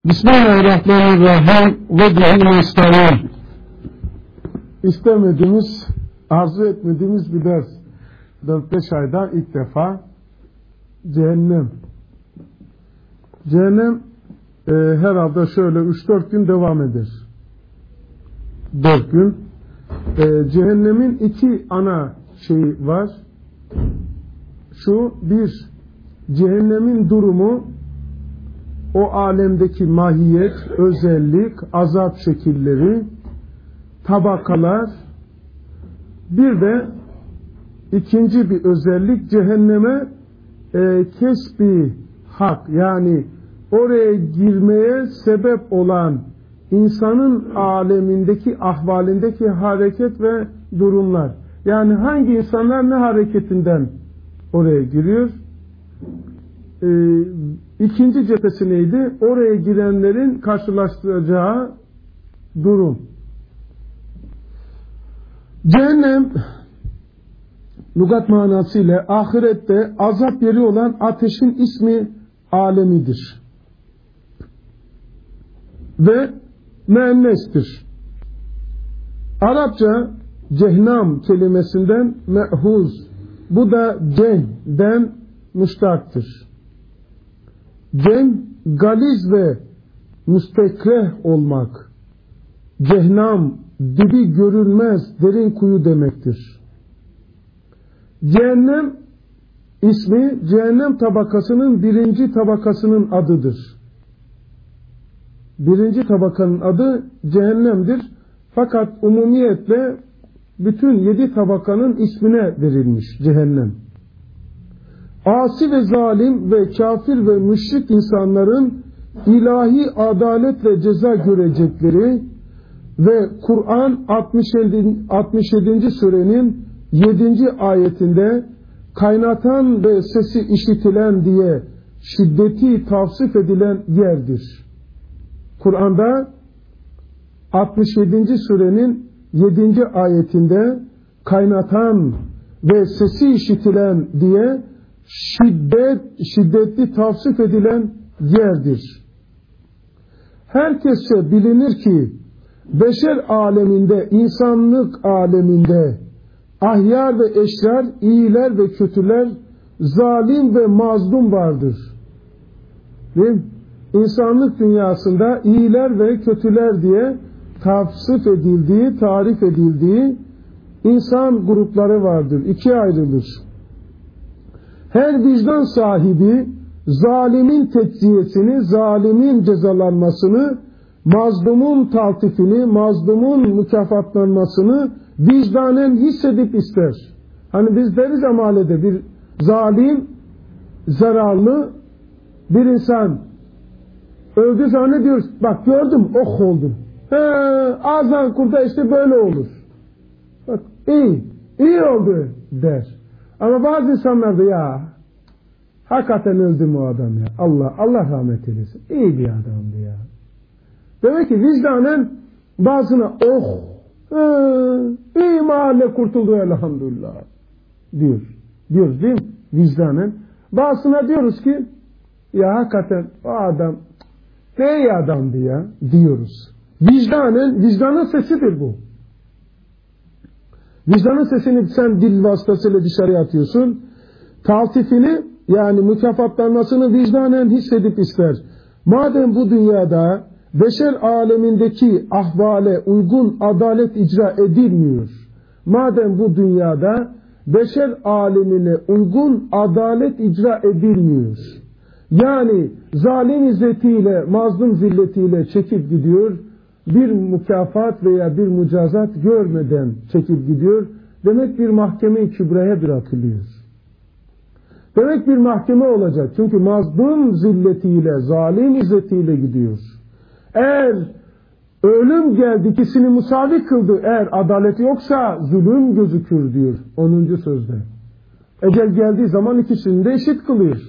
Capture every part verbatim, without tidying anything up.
Bismillahirrahmanirrahim ve bihi nestaîn. İstemediğimiz, arzu etmediğimiz bir ders. dört beş ayda ilk defa cehennem. Cehennem e, herhalde şöyle üç dört gün devam eder. dört gün. E, cehennemin iki ana şeyi var. Şu bir, cehennemin durumu, o alemdeki mahiyet, özellik, azap şekilleri, tabakalar. Bir de ikinci bir özellik, cehenneme e, kesbi hak, yani oraya girmeye sebep olan insanın alemindeki, ahvalindeki hareket ve durumlar. Yani hangi insanlar ne hareketinden oraya giriyor? Ee, ikinci cephesi neydi? Oraya girenlerin karşılaştıracağı durum. Cehennem lügat manasıyla ahirette azap yeri olan ateşin ismi alemidir. Ve müennestir. Arapça cehnam kelimesinden me'huz. Bu da cehden müştaktır. Cem, galiz ve müstekreh olmak. Cehnam, dibi görülmez derin kuyu demektir. Cehennem ismi, cehennem tabakasının birinci tabakasının adıdır. Birinci tabakanın adı cehennemdir. Fakat umumiyetle bütün yedi tabakanın ismine verilmiş cehennem. Asi ve zalim ve kafir ve müşrik insanların ilahi adaletle ceza görecekleri ve Kur'an altmış yedinci surenin yedinci ayetinde kaynatan ve sesi işitilen diye şiddeti tavsif edilen yerdir. Kur'an'da altmış yedinci surenin yedinci ayetinde kaynatan ve sesi işitilen diye şiddet, şiddetli tavsif edilen yerdir. Herkese bilinir ki beşer aleminde, insanlık aleminde ahyar ve eşrar, iyiler ve kötüler, zalim ve mazlum vardır. Değil mi? İnsanlık dünyasında iyiler ve kötüler diye tavsif edildiği, tarif edildiği insan grupları vardır. İkiye ayrılır. Her vicdan sahibi zalimin tecziyesini, zalimin cezalanmasını, mazlumun taltifini, mazlumun mükafatlanmasını vicdanen hissedip ister. Hani biz deriz ya mahallede, bir zalim, zararlı bir insan öldüğü zaman ne diyoruz? Bak gördüm, oh oldum. He, ağızdan kurta işte böyle olur. Bak iyi, iyi oldu der. Ama bazı insanlar da ya hakikaten öldü mü o adam ya. Allah Allah rahmet eylesin. İyi bir adamdı ya. Demek ki vicdanen bazına oh he, iyi mahalle kurtuldu elhamdülillah diyor. Diyoruz değil mi? Vicdanen. Bazısına diyoruz ki ya hakikaten o adam ne iyi adamdı ya diyoruz. Vicdanen, vicdanın sesidir bu. Vicdanın sesini sen dil vasıtasıyla dışarıya atıyorsun. Taltifini, yani mükafatlanmasını vicdanen hissedip ister. Madem bu dünyada beşer alemindeki ahvale uygun adalet icra edilmiyor, madem bu dünyada beşer alemine uygun adalet icra edilmiyor, yani zalim izzetiyle, mazlum zilletiyle çekip gidiyor, bir mükafat veya bir mücazat görmeden çekip gidiyor, demek bir mahkeme-i kübraya bırakılıyor. Demek bir mahkeme olacak. Çünkü mazlum zilletiyle, zalim izzetiyle gidiyor. Eğer ölüm geldi, ikisini musavi kıldı, eğer adalet yoksa zulüm gözükür diyor onuncu sözde. Ecel geldiği zaman ikisini de eşit kılıyor.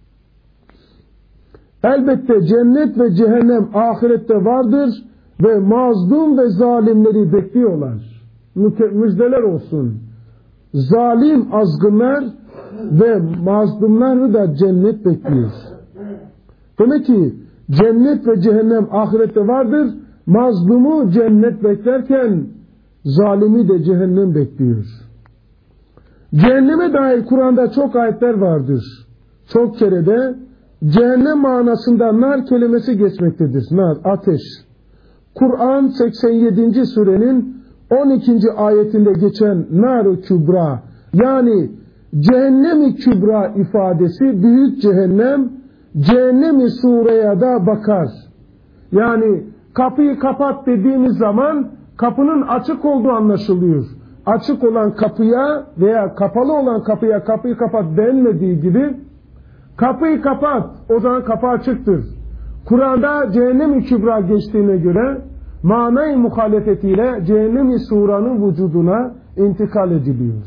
Elbette cennet ve cehennem ahirette vardır ve mazlum ve zalimleri bekliyorlar. Müjdeler olsun. Zalim azgınlar ve mazlumları da cennet bekliyor. Demek ki Cennet ve cehennem ahirette vardır. Mazlumu cennet beklerken zalimi de cehennem bekliyor. Cehenneme dair Kur'an'da çok ayetler vardır. Çok kere de cehennem manasında nar kelimesi geçmektedir. Nar, ateş. Kur'an seksen yedinci surenin on ikinci ayetinde geçen nar-ı kübra, yani cehennem-i kübra ifadesi, büyük cehennem, cehennem-i sureye da bakar. Yani kapıyı kapat dediğimiz zaman kapının açık olduğu anlaşılıyor. Açık olan kapıya veya kapalı olan kapıya kapıyı kapat denmediği gibi, kapıyı kapat, o zaman kapı açıktır. Kur'an'da cehennem-i kübra geçtiğine göre manay muhalefetiyle cehennem-i suranın vücuduna intikal ediliyor.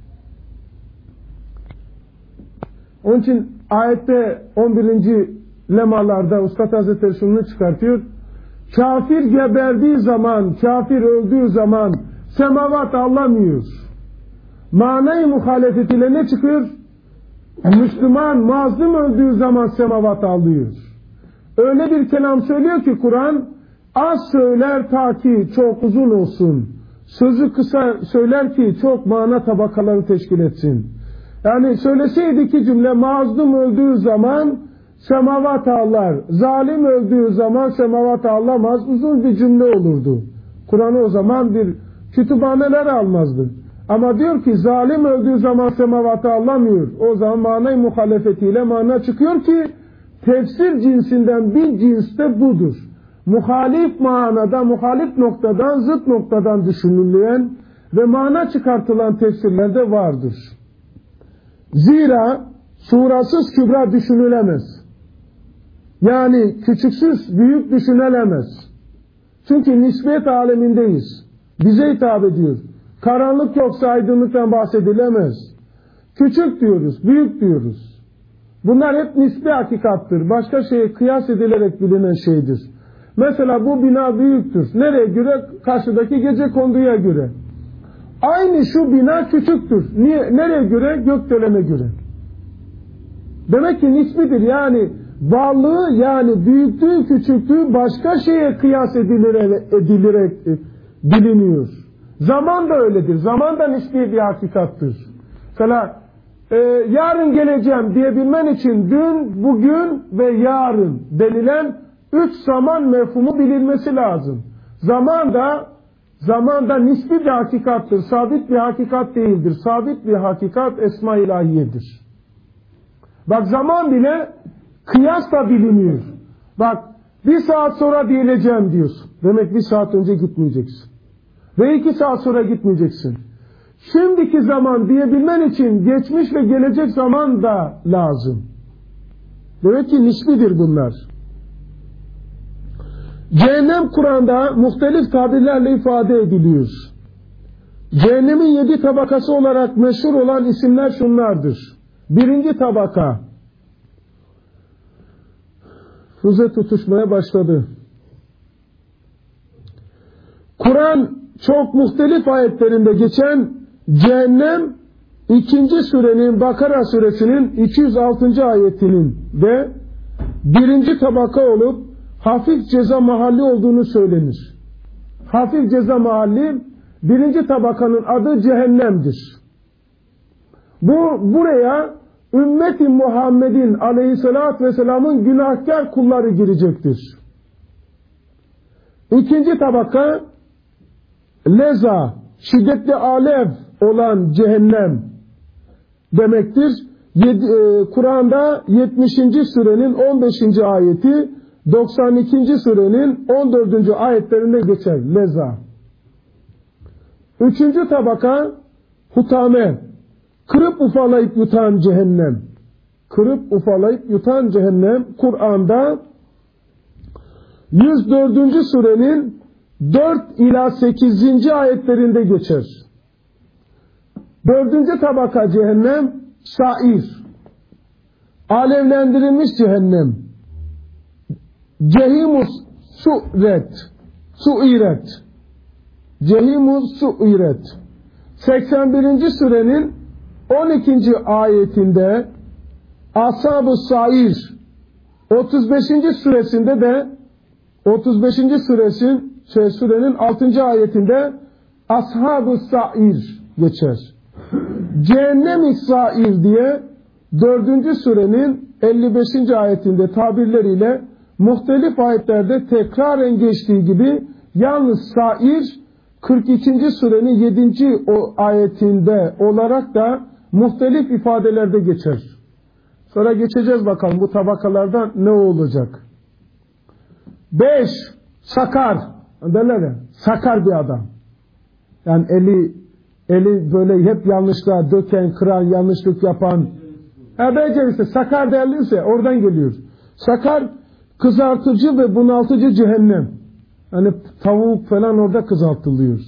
Onun için ayette on birinci lemalarda Üstad Hazretleri şunu çıkartıyor. Kafir geberdiği zaman, kafir öldüğü zaman semavat ağlamıyor. Manay muhalefetiyle ne çıkıyor? Müslüman mazlum öldüğü zaman semavat ağlıyor. Öyle bir kelam söylüyor ki Kur'an, az söyler ta ki çok uzun olsun. Sözü kısa söyler ki çok mana tabakaları teşkil etsin. Yani söyleseydi iki cümle, mazlum öldüğü zaman semavat ağlar, zalim öldüğü zaman semavat ağlamaz, uzun bir cümle olurdu. Kur'an'ı o zaman bir kütüphaneler almazdı. Ama diyor ki zalim öldüğü zaman semavat ağlamıyor. O zaman manay muhalefetiyle mana çıkıyor ki tefsir cinsinden bir cins de budur. Muhalif manada, muhalif noktadan, zıt noktadan düşünülen ve mana çıkartılan tefsirler de vardır. Zira surasız kübra düşünülemez. Yani küçüksüz büyük düşünülemez. Çünkü nispet alemindeyiz. Bize hitap ediyor. Karanlık yoksa aydınlıktan bahsedilemez. Küçük diyoruz, büyük diyoruz. Bunlar hep nispi hakikattır. Başka şeye kıyas edilerek bilinen şeydir. Mesela bu bina büyüktür. Nereye göre? Karşıdaki gecekonduya göre. Aynı şu bina küçüktür. Niye? Nereye göre? Gökdelene göre. Demek ki nisbidir. Yani varlığı, yani büyüklüğü, küçüklüğü başka şeye kıyas edilerek, edilerek biliniyor. Zaman da öyledir. Zaman da nisbi bir hakikattır. Mesela e, yarın geleceğim diyebilmen için dün, bugün ve yarın denilen üç zaman mefhumu bilinmesi lazım. Zaman da zaman da nisbi bir hakikattır. Sabit bir hakikat değildir. Sabit bir hakikat esma-i ilahiyedir. Bak zaman bile kıyasla biliniyor. Bak bir saat sonra diyeceğim diyorsun. Demek bir saat önce gitmeyeceksin. Ve iki saat sonra gitmeyeceksin. Şimdiki zaman diyebilmen için geçmiş ve gelecek zaman da lazım. Demek ki nisbidir bunlar. Cehennem Kur'an'da muhtelif tabirlerle ifade ediliyor. Cehennemin yedi tabakası olarak meşhur olan isimler şunlardır. Birinci tabaka. Füze tutuşmaya başladı. Kur'an çok muhtelif ayetlerinde geçen cehennem ikinci surenin, Bakara suresinin iki yüz altıncı ayetinin de birinci tabaka olup hafif ceza mahalli olduğunu söylenir. Hafif ceza mahalli birinci tabakanın adı cehennemdir. Bu buraya ümmeti Muhammed'in aleyhissalatü vesselamın günahkar kulları girecektir. İkinci tabaka leza, şiddetli alev olan cehennem demektir. E, Kur'an'da yetmişinci surenin on beşinci ayeti, doksan ikinci surenin on dördüncü ayetlerinde geçer leza. Üçüncü tabaka hutame, kırıp ufalayıp yutan cehennem. Kırıp ufalayıp yutan cehennem Kur'an'da yüz dördüncü surenin dört ila sekizinci ayetlerinde geçer. Dördüncü tabaka cehennem sair, alevlendirilmiş cehennem. Cehimus su'iret, su'iret, Cehimus su'iret. seksen birinci surenin on ikinci ayetinde ashab-ı sair, otuz beşinci suresinde de otuz beşinci suresin şey, surenin altıncı ayetinde Ashab-ı Sair geçer. Cehennem-i Sair diye dördüncü surenin elli beşinci ayetinde tabirleriyle muhtelif ayetlerde tekraren geçtiği gibi yalnız Sair kırk ikinci surenin yedinci o ayetinde olarak da muhtelif ifadelerde geçer. Sonra geçeceğiz bakalım bu tabakalardan ne olacak. Beş, sakar. Derler ya, sakar bir adam. Yani eli eli böyle hep yanlışlar döken, kıran, yanlışlık yapan. Ha becerisi, sakar derlerse oradan geliyor. Sakar kızartıcı ve bunaltıcı cehennem. Hani tavuk falan orada kızartılıyor.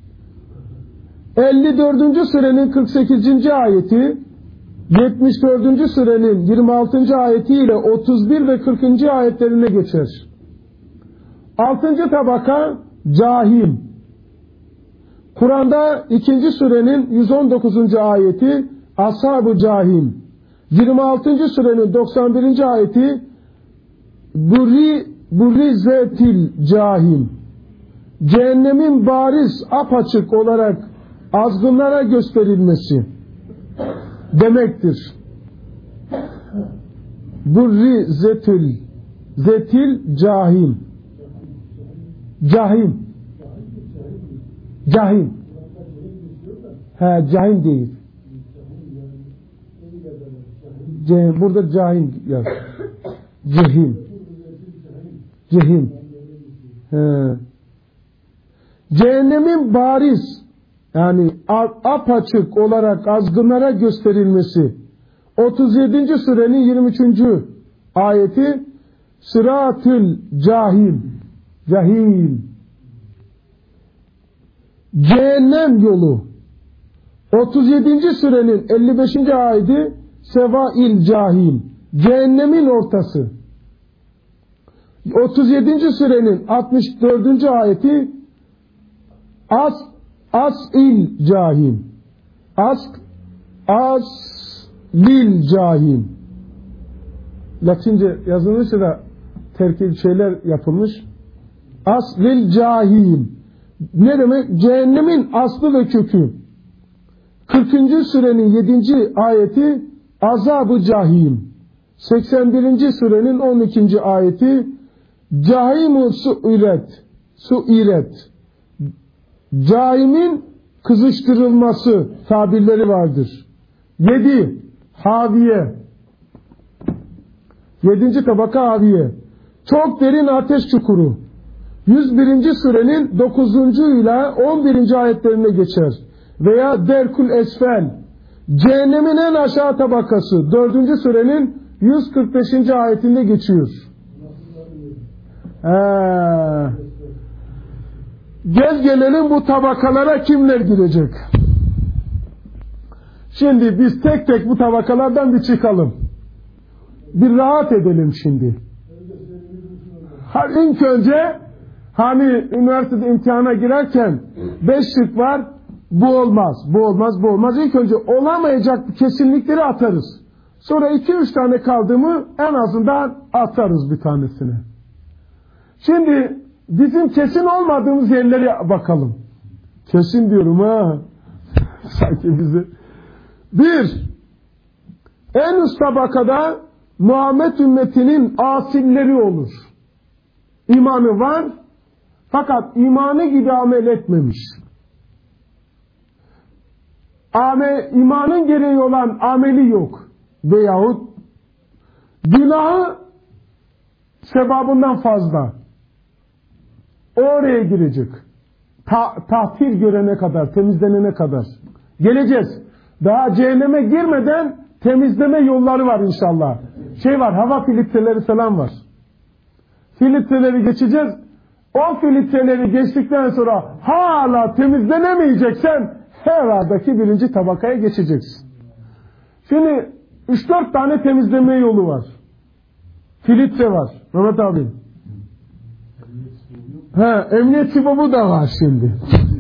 elli dördüncü surenin kırk sekizinci ayeti, yetmiş dördüncü surenin yirmi altıncı ayeti ile otuz bir ve kırkıncı ayetlerine geçer. altıncı tabaka cahim. Kur'an'da ikinci surenin yüz on dokuzuncu ayeti ashab-ı cahim. yirmi altıncı surenin doksan birinci ayeti burri burrizetil cahim. Cehennemin bariz apaçık olarak azgınlara gösterilmesi demektir. Burrizetil zetil cahim. Cahim. Cahim. He, cahim değil. Cahim. Burada cahim yaz. Cehim. Cehim. He. Cehennemin bariz yani apaçık olarak azgınlara gösterilmesi. otuz yedinci surenin yirmi üçüncü ayeti Sıratül cahim. Cahim. Cehennem yolu. otuz yedinci surenin elli beşinci ayeti Sevail cahim. Cehennemin ortası. otuz yedinci surenin altmış dördüncü ayeti As As-il cahim. As As-lil cahim. Latince yazılmışsa da terkil şeyler yapılmış. As-lil cahim. Ne demek? Cehennemin aslı ve kökü. kırkıncı surenin yedinci ayeti azab-ı cahim. seksen birinci surenin on ikinci ayeti Cahim-u su'iret. Su'iret. Cahimin kızıştırılması tabirleri vardır. Yedi. Haviye. Yedinci tabaka haviye. Çok derin ateş çukuru. yüz birinci surenin dokuzuncu ile on birinci ayetlerine geçer. Veya derkül esfel. Cehennemin en aşağı tabakası. dördüncü surenin yüz kırk beşinci ayetinde geçiyor. Ee, gel gelelim bu tabakalara kimler girecek? Şimdi biz tek tek bu tabakalardan bir çıkalım. Bir rahat edelim şimdi. İlk önce hani üniversitede imtihana girerken beş şık var. Bu olmaz, bu olmaz, bu olmaz. İlk önce olamayacak kesinlikleri atarız. Sonra iki üç tane kaldı mı en azından atarız bir tanesini. Şimdi bizim kesin olmadığımız yerlere bakalım. Kesin diyorum ha. Sanki bizi. Bir, en üst tabakada Muhammed ümmetinin asilleri olur. İmanı var fakat imanı gibi amel etmemiş. Ame, imanın gereği olan ameli yok. Veyahut günahı sevabından fazla. Oraya girecek. Ta, tahtir görene kadar, temizlenene kadar. Geleceğiz. Daha cehenneme girmeden temizleme yolları var inşallah. Şey var, hava filtreleri falan var. Filtreleri geçeceğiz. O filtreleri geçtikten sonra hala temizlenemeyeceksen herhaldeki birinci tabakaya geçeceksin. Şimdi üç dört tane temizleme yolu var. Filtre var. Mehmet abi. He, emniyet sibobu da var şimdi.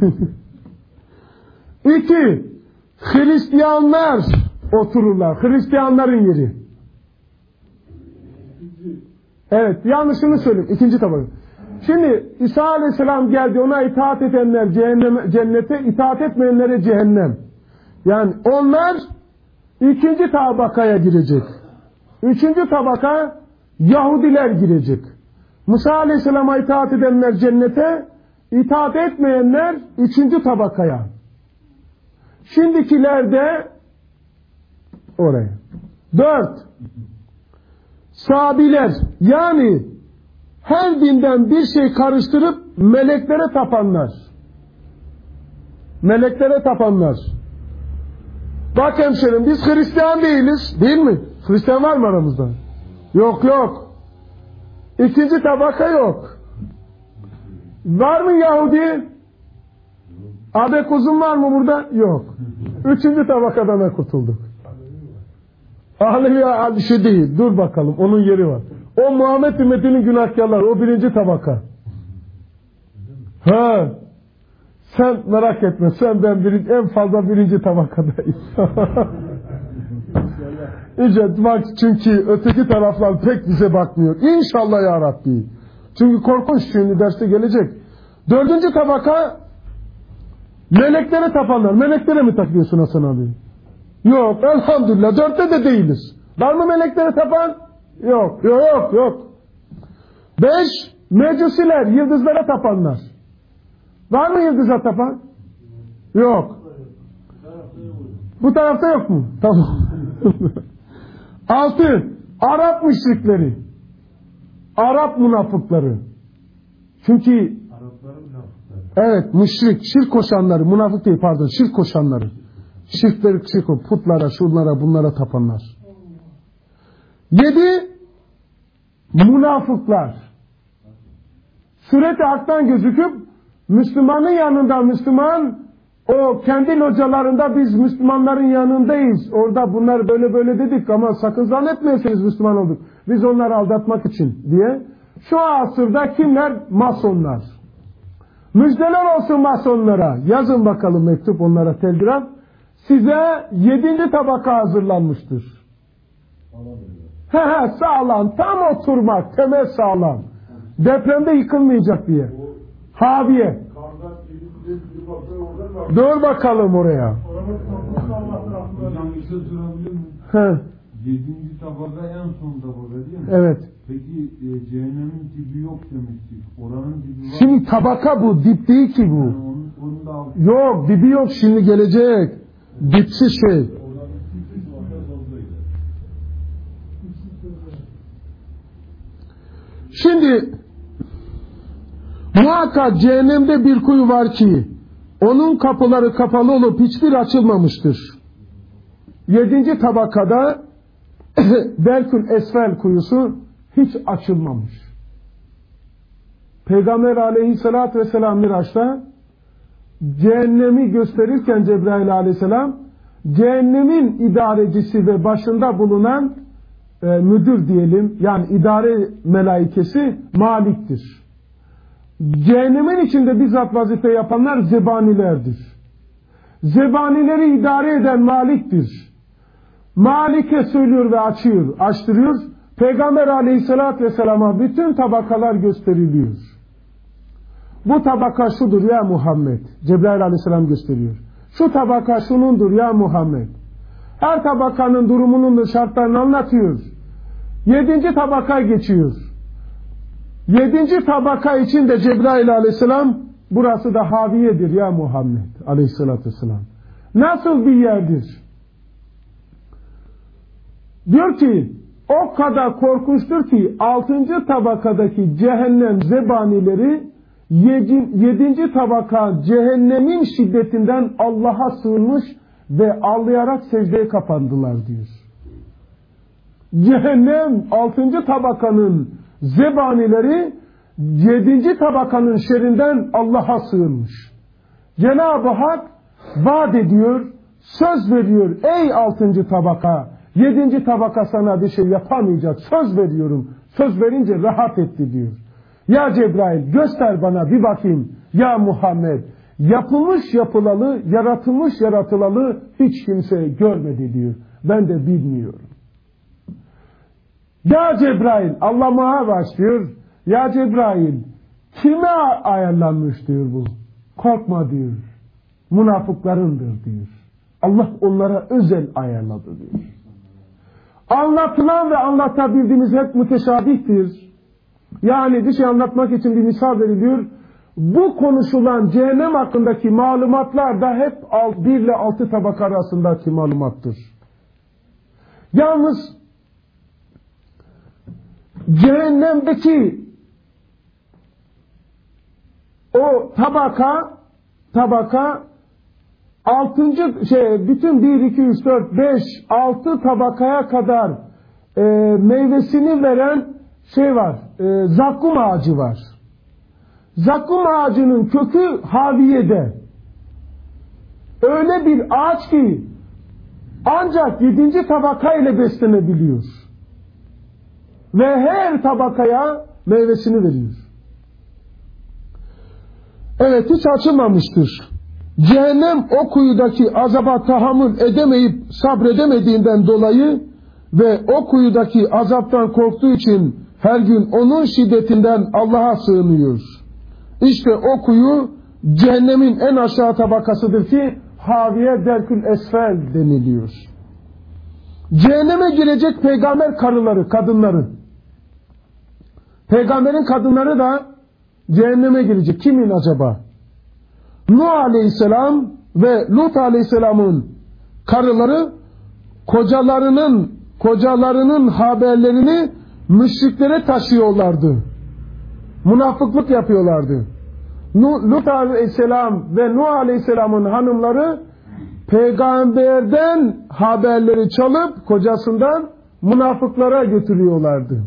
İki, Hristiyanlar otururlar. Hristiyanların yeri. Evet, yanlışını söyleyeyim. İkinci tabaka. Şimdi İsa Aleyhisselam geldi, ona itaat edenler cehenneme, cennete, itaat etmeyenlere cehennem. Yani onlar ikinci tabakaya girecek. Üçüncü tabaka Yahudiler girecek. Musa Aleyhisselam'a itaat edenler cennete, itaat etmeyenler üçüncü tabakaya. Şimdikiler de oraya. Dört. Sabiler, yani her dinden bir şey karıştırıp meleklere tapanlar. Meleklere tapanlar. Bak hemşerim, biz Hristiyan değiliz, değil mi? Hristiyan var mı aramızda? Yok yok. İkinci tabaka yok. Var mı Yahudi? Abek uzun var mı burada? Yok. Üçüncü tabakadan kurtulduk. Alevi bir şey değil. Dur bakalım, onun yeri var. O Muhammed ümmetinin günahkarları, o birinci tabaka. Ha. Sen merak etme, sen ben birinci, en fazla birinci tabakadayız. İşte bak, çünkü öteki taraflar pek bize bakmıyor. İnşallah ya Rabbi. Çünkü korkunç, şimdi derste gelecek. Dördüncü tabaka meleklere tapanlar. Meleklere mi takıyorsun Hasan abi? Yok, elhamdülillah dörtte de değiliz. Var mı meleklere tapan? Yok, yok, yok, yok. Beş, mecusiler, yıldızlara tapanlar. Var mı yıldıza tapan? Yok. Bu tarafta yok mu? Tamam. Altı, Arap müşrikleri. Arap münafıkları. Çünkü evet, müşrik, şirk koşanları, münafık değil pardon, şirk koşanları. Şirkleri, şirk, putlara, şunlara, bunlara tapanlar. Yedi, münafıklar. Sureti Hak'tan gözüküp Müslümanın yanında, Müslüman o kendi localarında biz Müslümanların yanındayız. Orada bunlar böyle böyle dedik ama sakın zannetmeyesiniz Müslüman olduk. Biz onları aldatmak için diye. Şu asırda kimler? Masonlar. Müjdeler olsun masonlara. Yazın bakalım mektup onlara, telgraf. Size yedinci tabaka hazırlanmıştır. He he, sağlam, tam oturmak, temel sağlam. Depremde yıkılmayacak diye. Haviye. Dur bakalım oraya. He. Yedinci tabaka en son tabaka değil mi? Evet. Peki e, cehennemin dibi yok demiştik. Oranın dibi var. Şimdi tabaka bu, dip değil ki bu. Yani onun, onun da altı. Yok, dibi yok, şimdi gelecek. Dipsiz şey. Şimdi muhakkak cehennemde bir kuyu var ki onun kapıları kapalı olup hiçbir açılmamıştır. Yedinci tabakada Belkül Esfel kuyusu hiç açılmamış. Peygamber aleyhissalatü vesselam Miraç'ta cehennemi gösterirken Cebrail aleyhisselam cehennemin idarecisi ve başında bulunan e, müdür diyelim, yani idare melaikesi Malik'tir. Cehennemin içinde bizzat vazife yapanlar zebanilerdir. Zebanileri idare eden Malik'tir. Malik'e söylüyor ve açıyor, açtırıyor. Peygamber aleyhissalatü vesselama bütün tabakalar gösteriliyor. Bu tabaka şudur ya Muhammed. Cebrail aleyhisselam gösteriyor. Şu tabaka şunundur ya Muhammed. Her tabakanın durumunun da şartlarını anlatıyor. Yedinci tabaka geçiyor. Yedinci tabaka için de Cebrail aleyhisselam, burası da haviyedir ya Muhammed aleyhissalatü vesselam. Nasıl bir yerdir? Diyor ki o kadar korkunçtur ki altıncı tabakadaki cehennem zebanileri yedinci tabaka cehennemin şiddetinden Allah'a sığınmış ve ağlayarak secdeye kapandılar diyor. Cehennem altıncı tabakanın zebanileri yedinci tabakanın şerrinden Allah'a sığınmış. Cenab-ı Hak vaat ediyor, söz veriyor, ey altıncı tabaka, yedinci tabaka sana bir şey yapamayacak, söz veriyorum. Söz verince rahat etti diyor. Ya Cebrail göster bana bir bakayım ya Muhammed, yapılmış yapılalı, yaratılmış yaratılalı hiç kimse görmedi diyor. Ben de bilmiyorum. Ya Cebrail, Allah muha başlıyor. Ya Cebrail, kime ayarlanmış diyor bu? Korkma diyor. Münafıklarındır diyor. Allah onlara özel ayarladı diyor. Anlatılan ve anlatabildiğimiz hep müteşabihtir. Yani bir şey anlatmak için bir misal veriliyor. Bu konuşulan cehennem hakkındaki malumatlar da hep bir ile altı tabaka arasındaki malumattır. Yalnız cehennemdeki o tabaka tabaka altıncı şey bütün bir, iki, üç, dört, beş, altı tabakaya kadar e, meyvesini veren şey var. E, zakkum ağacı var. Zakkum ağacının kökü haviyede. Öyle bir ağaç ki ancak yedinci tabaka ile beslenebiliyor. Ve her tabakaya meyvesini veriyor. Evet, hiç açılmamıştır. Cehennem o kuyudaki azaba tahammül edemeyip sabredemediğinden dolayı ve o kuyudaki azaptan korktuğu için her gün onun şiddetinden Allah'a sığınıyor. İşte o kuyu cehennemin en aşağı tabakasıdır ki haviye derkül esfel deniliyor. Cehenneme girecek peygamber karıları, kadınları. Peygamberin kadınları da cehenneme girecek. Kimin acaba? Nuh Aleyhisselam ve Lut Aleyhisselam'ın karıları kocalarının kocalarının haberlerini müşriklere taşıyorlardı. Münafıklık yapıyorlardı. Lut Aleyhisselam ve Nuh Aleyhisselam'ın hanımları peygamberden haberleri çalıp kocasından münafıklara götürüyorlardı.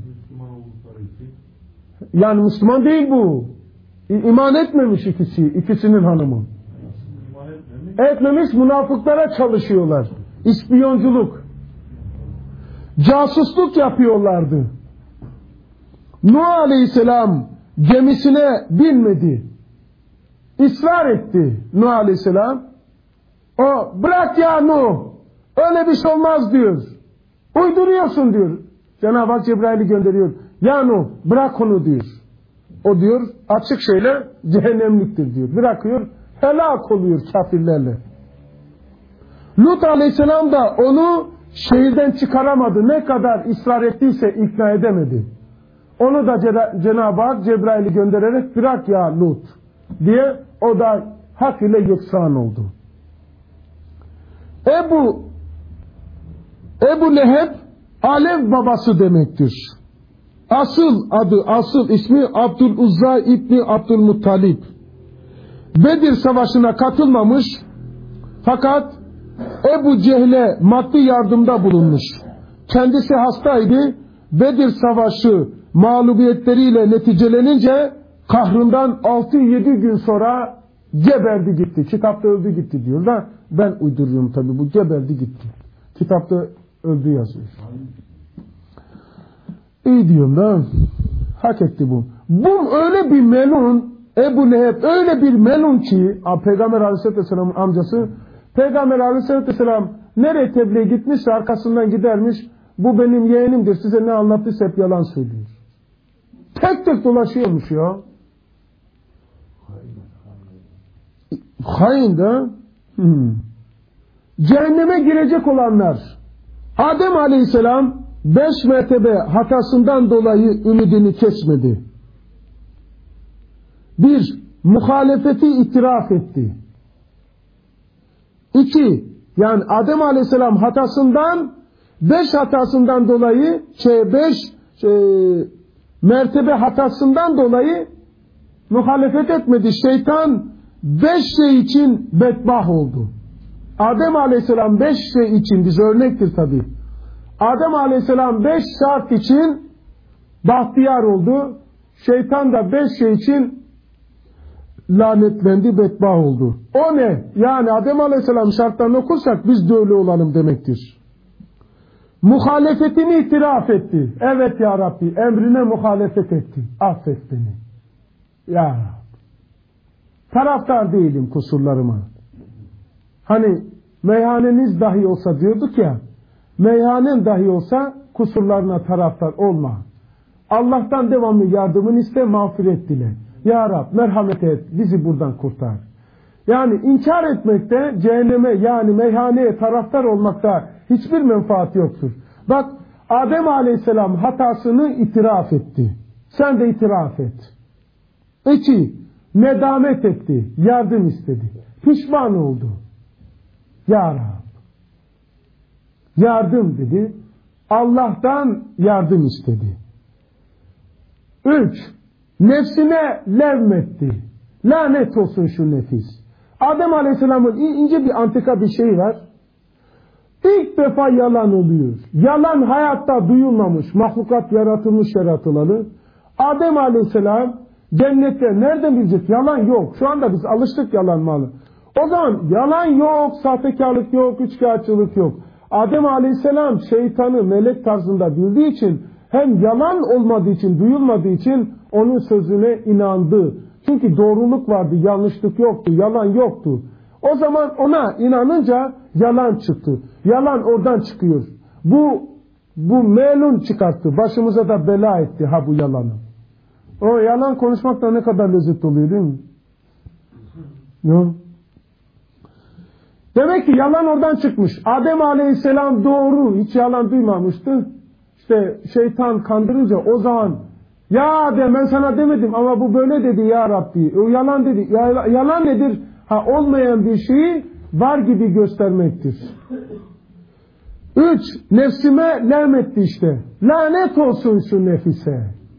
Yani Müslüman değil bu. İman etmemiş ikisi, ikisinin hanımı. Etmemiş, münafıklara çalışıyorlar. İspiyonculuk. Casusluk yapıyorlardı. Nuh Aleyhisselam gemisine binmedi. İsrar etti Nuh Aleyhisselam. O, bırak ya Nuh, öyle bir şey olmaz diyor. Uyduruyorsun diyor. Cenab-ı Hak Cebrail'i gönderiyor. Ya Nuh, bırak onu diyor. O diyor açık şeyle cehennemliktir diyor. Bırakıyor, helak oluyor kafirlerle. Lut Aleyhisselam da onu şehirden çıkaramadı. Ne kadar ısrar ettiyse ikna edemedi. Onu da Cenab-ı Hak Cebrail'i göndererek bırak ya Lut diye o da hak ile yeksan oldu. Ebu Ebu Leheb Alev babası demektir. Asıl adı, asıl ismi Abdüluzza İbni Abdülmuttalib. Bedir Savaşı'na katılmamış fakat Ebu Cehil'e maddi yardımda bulunmuş. Kendisi hastaydı. Bedir Savaşı mağlubiyetleriyle neticelenince kahrından altı yedi gün sonra geberdi gitti. Kitapta öldü gitti diyor da ben uyduruyorum tabi, bu geberdi gitti. Kitapta öldü yazıyor. İyi diyorum da hak etti bu. Bu öyle bir melun, Ebu Leheb öyle bir melun ki Peygamber Aleyhisselatü Vesselam'ın amcası, Peygamber Aleyhisselatü Vesselam nereye tebliğe gitmişse arkasından gidermiş. Bu benim yeğenimdir, size ne anlattıysa hep yalan söylüyor. Tek tek dolaşıyormuş ya. Hain de hmm. Cehenneme girecek olanlar, Adem Aleyhisselam beş mertebe hatasından dolayı ümidini kesmedi. Bir, muhalefeti itiraf etti. İki, yani Adem Aleyhisselam hatasından, beş hatasından dolayı, şey beş şey, mertebe hatasından dolayı muhalefet etmedi. Şeytan beş şey için bedbah oldu. Adem Aleyhisselam beş şey için, bize örnektir tabi. Adem Aleyhisselam beş şart için bahtiyar oldu. Şeytan da beş şey için lanetlendi, bedbah oldu. O ne? Yani Adem Aleyhisselam şartlarını okursak biz de öyle olalım demektir. Muhalefetini itiraf etti. Evet ya Rabbi, emrine muhalefet etti. Affet beni. Ya Rabbi. Taraftar değilim kusurlarıma. Hani meyhaneniz dahi olsa diyorduk ya, meyhanen dahi olsa kusurlarına taraftar olma. Allah'tan devamlı yardımını iste, mağfiret dile. Ya Rab merhamet et, bizi buradan kurtar. Yani inkar etmekte, cehenneme yani meyhaneye taraftar olmakta hiçbir menfaat yoktur. Bak Adem Aleyhisselam hatasını itiraf etti. Sen de itiraf et. İki, nedamet etti, yardım istedi. Pişman oldu. Ya Rab, yardım dedi. Allah'tan yardım istedi. Üç, nefsine levmetti. Lanet olsun şu nefis. Adem Aleyhisselam'ın ince bir antika bir şey var. İlk defa yalan oluyor. Yalan hayatta duyulmamış. Mahlukat yaratılmış yaratılalı. Adem Aleyhisselam cennette nereden bilecek? Yalan yok. Şu anda biz alıştık yalan malı. O zaman yalan yok, sahtekarlık yok, üçkağıtçılık yok. Adem Aleyhisselam şeytanı melek tarzında bildiği için hem yalan olmadığı için, duyulmadığı için onun sözüne inandı. Çünkü doğruluk vardı, yanlışlık yoktu, yalan yoktu. O zaman ona inanınca yalan çıktı. Yalan oradan çıkıyor. Bu bu melun çıkarttı. Başımıza da bela etti ha bu yalanı. O yalan konuşmakta ne kadar lezzetli oluyor değil mi? Yok. Demek ki yalan oradan çıkmış. Adem Aleyhisselam doğru, hiç yalan duymamıştı. İşte şeytan kandırınca o zaman ya Adem ben sana demedim ama bu böyle dedi ya Rabbi. O yalan dedi. Ya, yalan nedir? Ha olmayan bir şeyi var gibi göstermektir. Üç, nefsime levmetti işte. Lanet olsun şu nefise.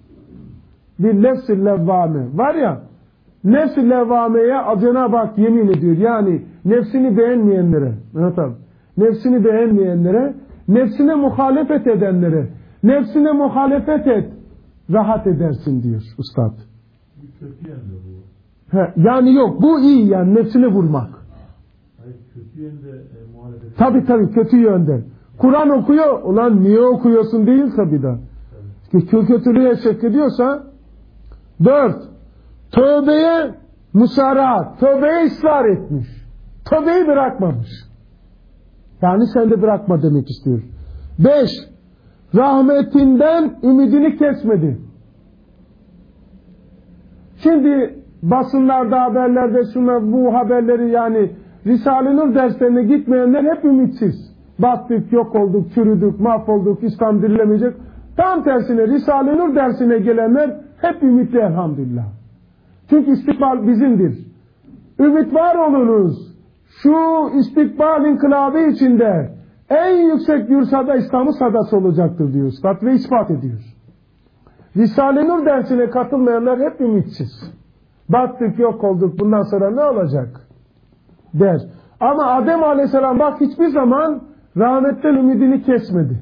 Bir nefs-i levvame. Var ya, nefs-i levvameye Cenab-ı Hak yemin ediyor. Yani nefsini beğenmeyenlere, evet abi, nefsini beğenmeyenlere, nefsine muhalefet edenlere, nefsine muhalefet et, rahat edersin diyor Üstad. Kötü yönde bu. He, yani yok, bu iyi yani nefsini vurmak. Hayır, kötü yönde e, muhalefet. Tabii tabii kötü yönde. Kur'an okuyor, ulan niye okuyorsun değil tabii da. Ki kötülüğe sevk ediyorsa. Dört, tövbeye musaraat, tövbeye ısrar etmiş. Tövbeyi bırakmamış. Yani sen de bırakma demek istiyor. Beş, rahmetinden ümidini kesmedi. Şimdi basınlarda, haberlerde şuna bu haberleri yani Risale-i Nur derslerine gitmeyenler hep ümitsiz. Battık, yok olduk, çürüdük, mahvolduk, İslam dirilemeyecek. Tam tersine Risale-i Nur dersine gelenler hep ümitli elhamdülillah. Çünkü istikbal bizimdir. Ümit var olunuz. Şu istikbal inkılabı içinde en yüksek yürsada İslam'ın sadası olacaktır diyor Üstad ve ispat ediyor. Risale-i Nur dersine katılmayanlar hep ümitsiz. Battık, yok olduk, bundan sonra ne olacak der. Ama Adem Aleyhisselam bak hiçbir zaman rahmetten ümidini kesmedi.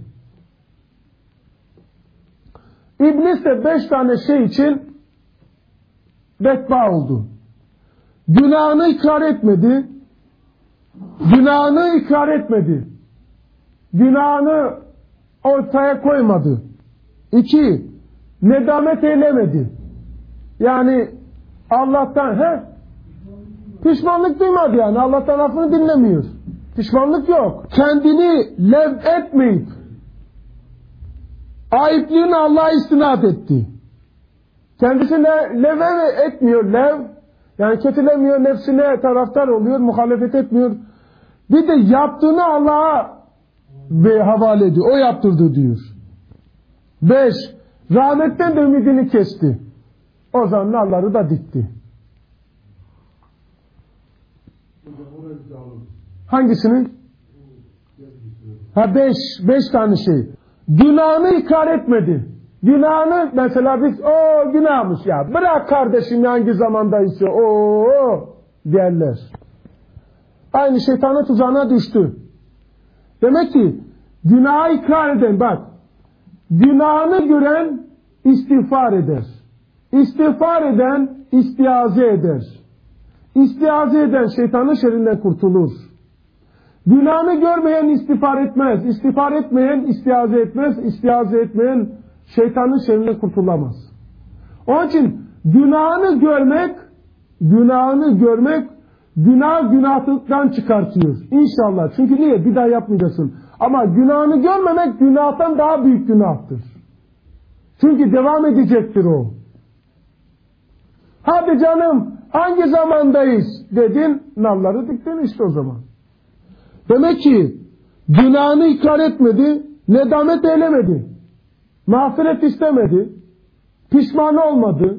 İblis de beş tane şey için bedba oldu. Günahını ikrar etmedi. Günahını ikrar etmedi. Günahını ortaya koymadı. İki, nedamet eylemedi. Yani Allah'tan he? Pişmanlık duymadı yani. Allah'tan lafını dinlemiyor. Pişmanlık yok. Kendini lev etmeyip ayıplığını Allah'a istinad etti. Kendisine lev etmiyor. Lev yani kötülemiyor, nefsine taraftar oluyor, muhalefet etmiyor. Bir de yaptığını Allah'a havale ediyor. O yaptırdı diyor. Beş, rahmetten de ümidini kesti. O zaman nalları da dikti. Hangisini? Ha beş, beş tane şey. Günahını ikrar etmedi. Günahını mesela biz o günahmış ya. Bırak kardeşim hangi zamandaysa o derler. Aynı şeytanın tuzağına düştü. Demek ki günahı ikrar eden bak. Günahını gören istiğfar eder. İstiğfar eden istiaze eder. İstiaze eden şeytanın şerrinden kurtulur. Günahını görmeyen istiğfar etmez. İstiğfar etmeyen istiaze etmez. İstiaze etmeyen şeytanın şerrinden kurtulamaz. Onun için günahını görmek, günahını görmek, günah günahlıktan çıkartıyor. İnşallah. Çünkü niye? Bir daha yapmayacaksın. Ama günahını görmemek günahtan daha büyük günahtır. Çünkü devam edecektir o. Hadi canım hangi zamandayız dedin, nalları diktin işte o zaman. Demek ki günahını ikrar etmedi, nedamet eylemedi, mağfiret istemedi, pişman olmadı.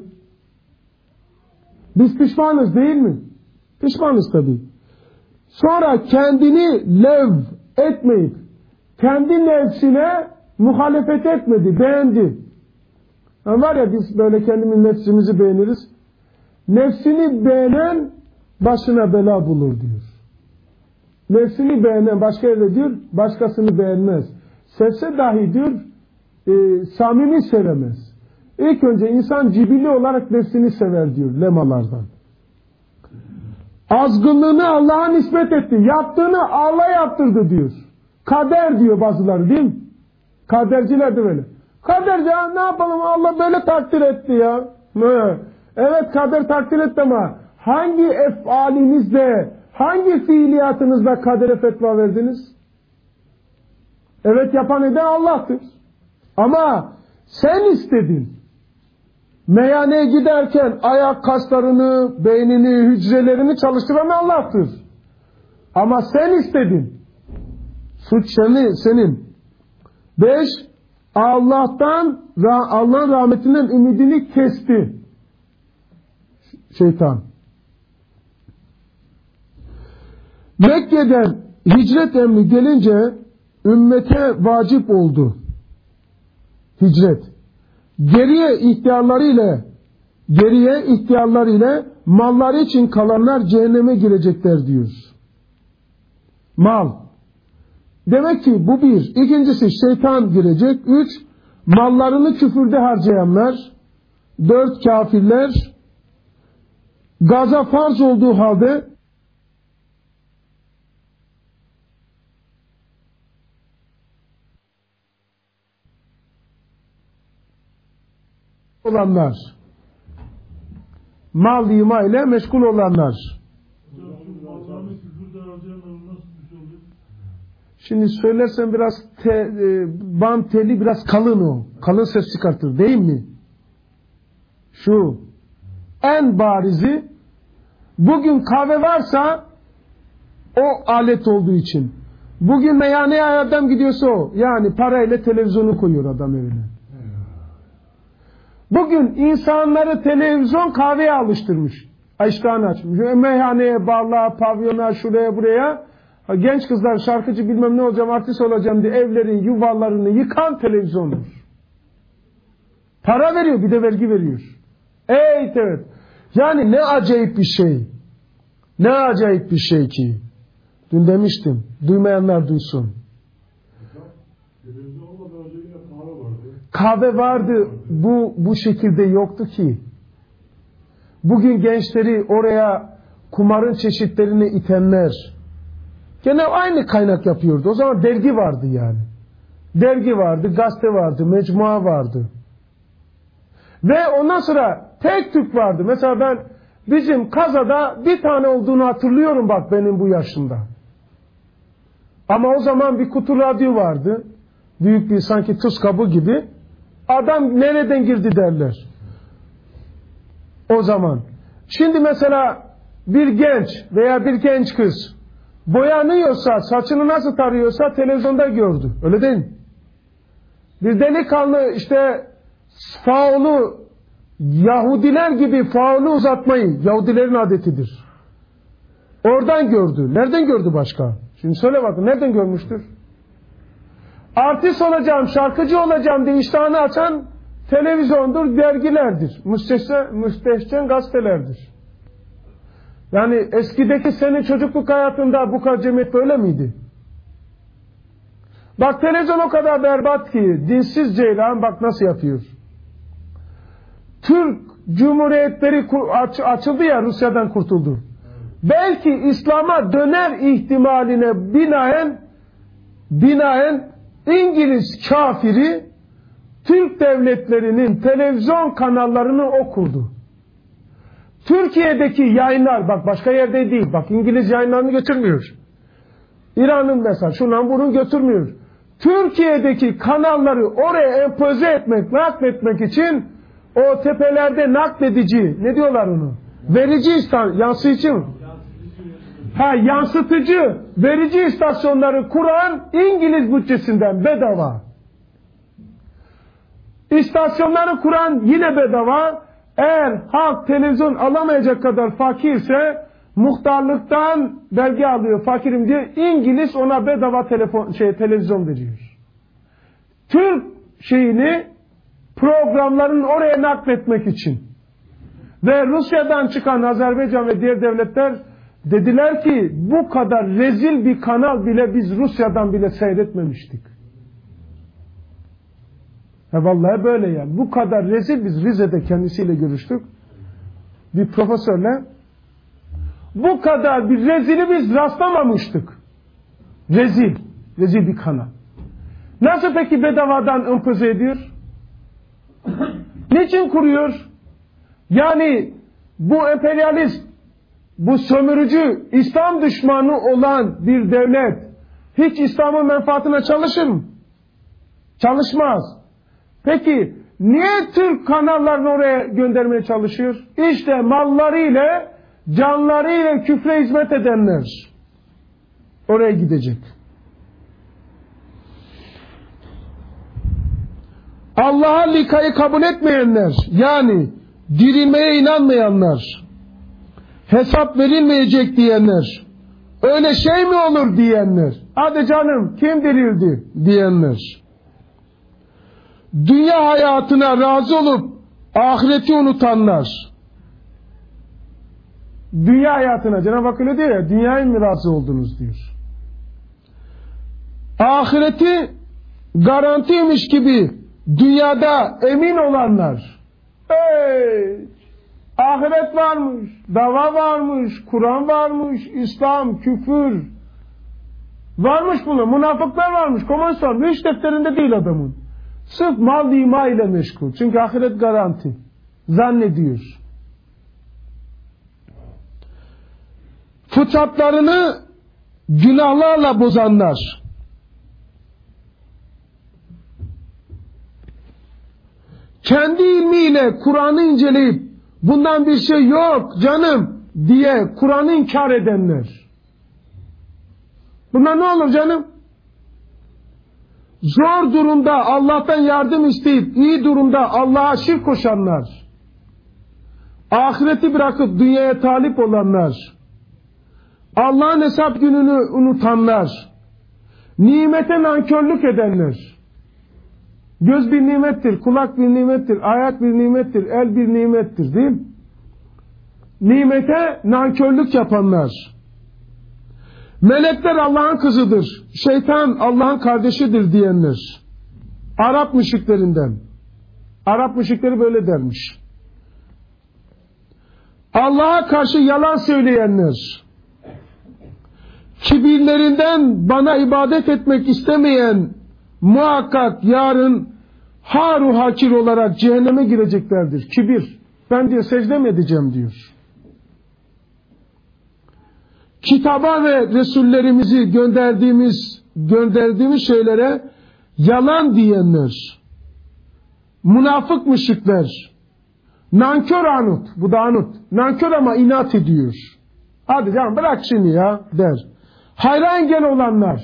Biz pişmanız değil mi? Pişmanız tabii. Sonra kendini lev etmeyip kendi nefsine muhalefet etmedi, beğendi. Yani var ya biz böyle kendimiz nefsimizi beğeniriz. Nefsini beğenen başına bela bulur diyor. Nefsini beğenen başka yerde diyor, başkasını beğenmez. Sevse dahi diyor, e, samimi sevemez. İlk önce insan cibili olarak nefsini sever diyor lemalardan. Azgınlığını Allah'a nispet etti. Yaptığını Allah yaptırdı diyor. Kader diyor bazıları değil mi? Kaderciler de böyle. Kader ya ne yapalım Allah böyle takdir etti ya. Evet kader takdir etti ama hangi efalinizde, hangi fiiliyatınızda kadere fetva verdiniz? Evet yapan eden Allah'tır. Ama sen istedin. Meyhaneye giderken ayak kaslarını, beynini, hücrelerini çalıştıran Allah'tır. Ama sen istedin. Suç seni, senin. Beş, Allah'tan, Allah'ın rahmetinden ümidini kesti. Şeytan. Mekke'den hicret emri gelince ümmete vacip oldu. Hicret. Geriye ihtiyarlarıyla geriye ihtiyarlarıyla malları için kalanlar cehenneme girecekler diyor. Mal. Demek ki bu bir. İkincisi şeytan girecek. Üç, mallarını küfürde harcayanlar. Dört, kafirler. Gaza farz olduğu halde olanlar. Mal yığma ile meşgul olanlar. Şimdi söylersen biraz te, e, bant teli biraz kalın o. Kalın ses çıkartır değil mi? Şu en barizi bugün kahve varsa o alet olduğu için. Bugün meyhaneye adam gidiyorsa o. Yani parayla televizyonu koyuyor adam evine. Bugün insanları televizyon kahveye alıştırmış. Aşkını açmış. Meyhaneye, barlığa, pavyona, şuraya buraya. Genç kızlar şarkıcı bilmem ne olacağım, artist olacağım diye evlerin yuvalarını yıkan televizyondur. Para veriyor, bir de vergi veriyor. Ey evet. Yani ne acayip bir şey. Ne acayip bir şey ki. Dün demiştim. Duymayanlar duysun. Kahve vardı. Bu bu şekilde yoktu ki. Bugün gençleri oraya kumarın çeşitlerini itenler gene aynı kaynak yapıyordu. O zaman dergi vardı yani. Dergi vardı, gazete vardı, mecmua vardı. Ve ondan sonra tek tük vardı. Mesela ben bizim Kaza'da bir tane olduğunu hatırlıyorum bak benim bu yaşımda. Ama o zaman bir kutu radyo vardı. Büyük bir sanki tuz kabı gibi. Adam nereden girdi derler. O zaman. Şimdi mesela bir genç veya bir genç kız boyanıyorsa, saçını nasıl tarıyorsa televizyonda gördü. Öyle değil mi? Bir delikanlı işte faulu, Yahudiler gibi faulu uzatmayı, Yahudilerin adetidir. Oradan gördü. Nereden gördü başka? Şimdi söyle bakın, nereden görmüştür? Artist olacağım, şarkıcı olacağım diye iştahını açan televizyondur, dergilerdir. Müstehcen, müstehcen gazetelerdir. Yani eskideki senin çocukluk hayatında bu kadar cemiyet böyle miydi? Bak televizyon o kadar berbat ki, dinsiz ceylan bak nasıl yapıyor. Türk Cumhuriyetleri aç, açıldı ya, Rusya'dan kurtuldu. Belki İslam'a döner ihtimaline binaen binaen İngiliz kafiri Türk devletlerinin televizyon kanallarını o kurdu. Türkiye'deki yayınlar, bak başka yerde değil, bak İngiliz yayınlarını götürmüyor. İran'ın mesela şundan bunu götürmüyor. Türkiye'deki kanalları oraya empoze etmek, nakletmek için o tepelerde nakledici, ne diyorlar onu? Verici istasyon, yansıtıcı mı? Ha, yansıtıcı, verici istasyonları kuran İngiliz bütçesinden bedava. İstasyonları kuran yine bedava. Eğer halk televizyon alamayacak kadar fakirse muhtarlıktan belge alıyor, fakirim diye. İngiliz ona bedava telefon şey televizyon veriyor. Türk şeyini programların oraya nakletmek için. Ve Rusya'dan çıkan Azerbaycan ve diğer devletler dediler ki bu kadar rezil bir kanal bile biz Rusya'dan bile seyretmemiştik. He vallahi böyle yani. Bu kadar rezil, biz Rize'de kendisiyle görüştük. Bir profesörle. Bu kadar bir rezili biz rastlamamıştık. Rezil. Rezil bir kanal. Nasıl peki bedavadan empoze ediyor? Niçin kuruyor? Yani bu emperyalist, bu sömürücü, İslam düşmanı olan bir devlet hiç İslam'ın menfaatine çalışır mı? Çalışmaz. Peki niye Türk kanallarını oraya göndermeye çalışıyor? İşte mallarıyla, canlarıyla küfre hizmet edenler oraya gidecek. Allah'a likayı kabul etmeyenler, yani dirilmeye inanmayanlar, hesap verilmeyecek diyenler, öyle şey mi olur diyenler, hadi canım kim dirildi diyenler, dünya hayatına razı olup ahireti unutanlar, dünya hayatına, Cenab-ı Hak öyle diyor ya, dünyaya mı razı oldunuz diyor. Ahireti garantiymiş gibi dünyada emin olanlar, hey, ahiret varmış, dava varmış, Kur'an varmış, İslam, küfür varmış, bunu münafıklar varmış, komünist varmış, hiç defterinde değil adamın. Sırf mal ima ile meşgul. Çünkü ahiret garanti. Zannediyor. Fıtratlarını günahlarla bozanlar, kendi ilmiyle Kur'an'ı inceleyip bundan bir şey yok canım diye Kur'an'ı inkar edenler. Bunlar ne olur canım? Zor durumda Allah'tan yardım isteyip iyi durumda Allah'a şirk koşanlar, ahireti bırakıp dünyaya talip olanlar, Allah'ın hesap gününü unutanlar, nimete nankörlük edenler. Göz bir nimettir, kulak bir nimettir, ayak bir nimettir, el bir nimettir, değil mi? Nimete nankörlük yapanlar. Melekler Allah'ın kızıdır, şeytan Allah'ın kardeşidir diyenler. Arap müşriklerinden. Arap müşrikleri böyle dermiş. Allah'a karşı yalan söyleyenler. Kibirlerinden bana ibadet etmek istemeyen muhakkak yarın haru hakir olarak cehenneme gireceklerdir. Kibir. Ben diyor secde mi edeceğim diyor. Kitaba ve Resullerimizi gönderdiğimiz gönderdiğimiz şeylere yalan diyenler, münafık müşrikler, nankör anut, bu da anut, nankör ama inat ediyor. Hadi canım bırak şimdi ya der. Hayra engel olanlar,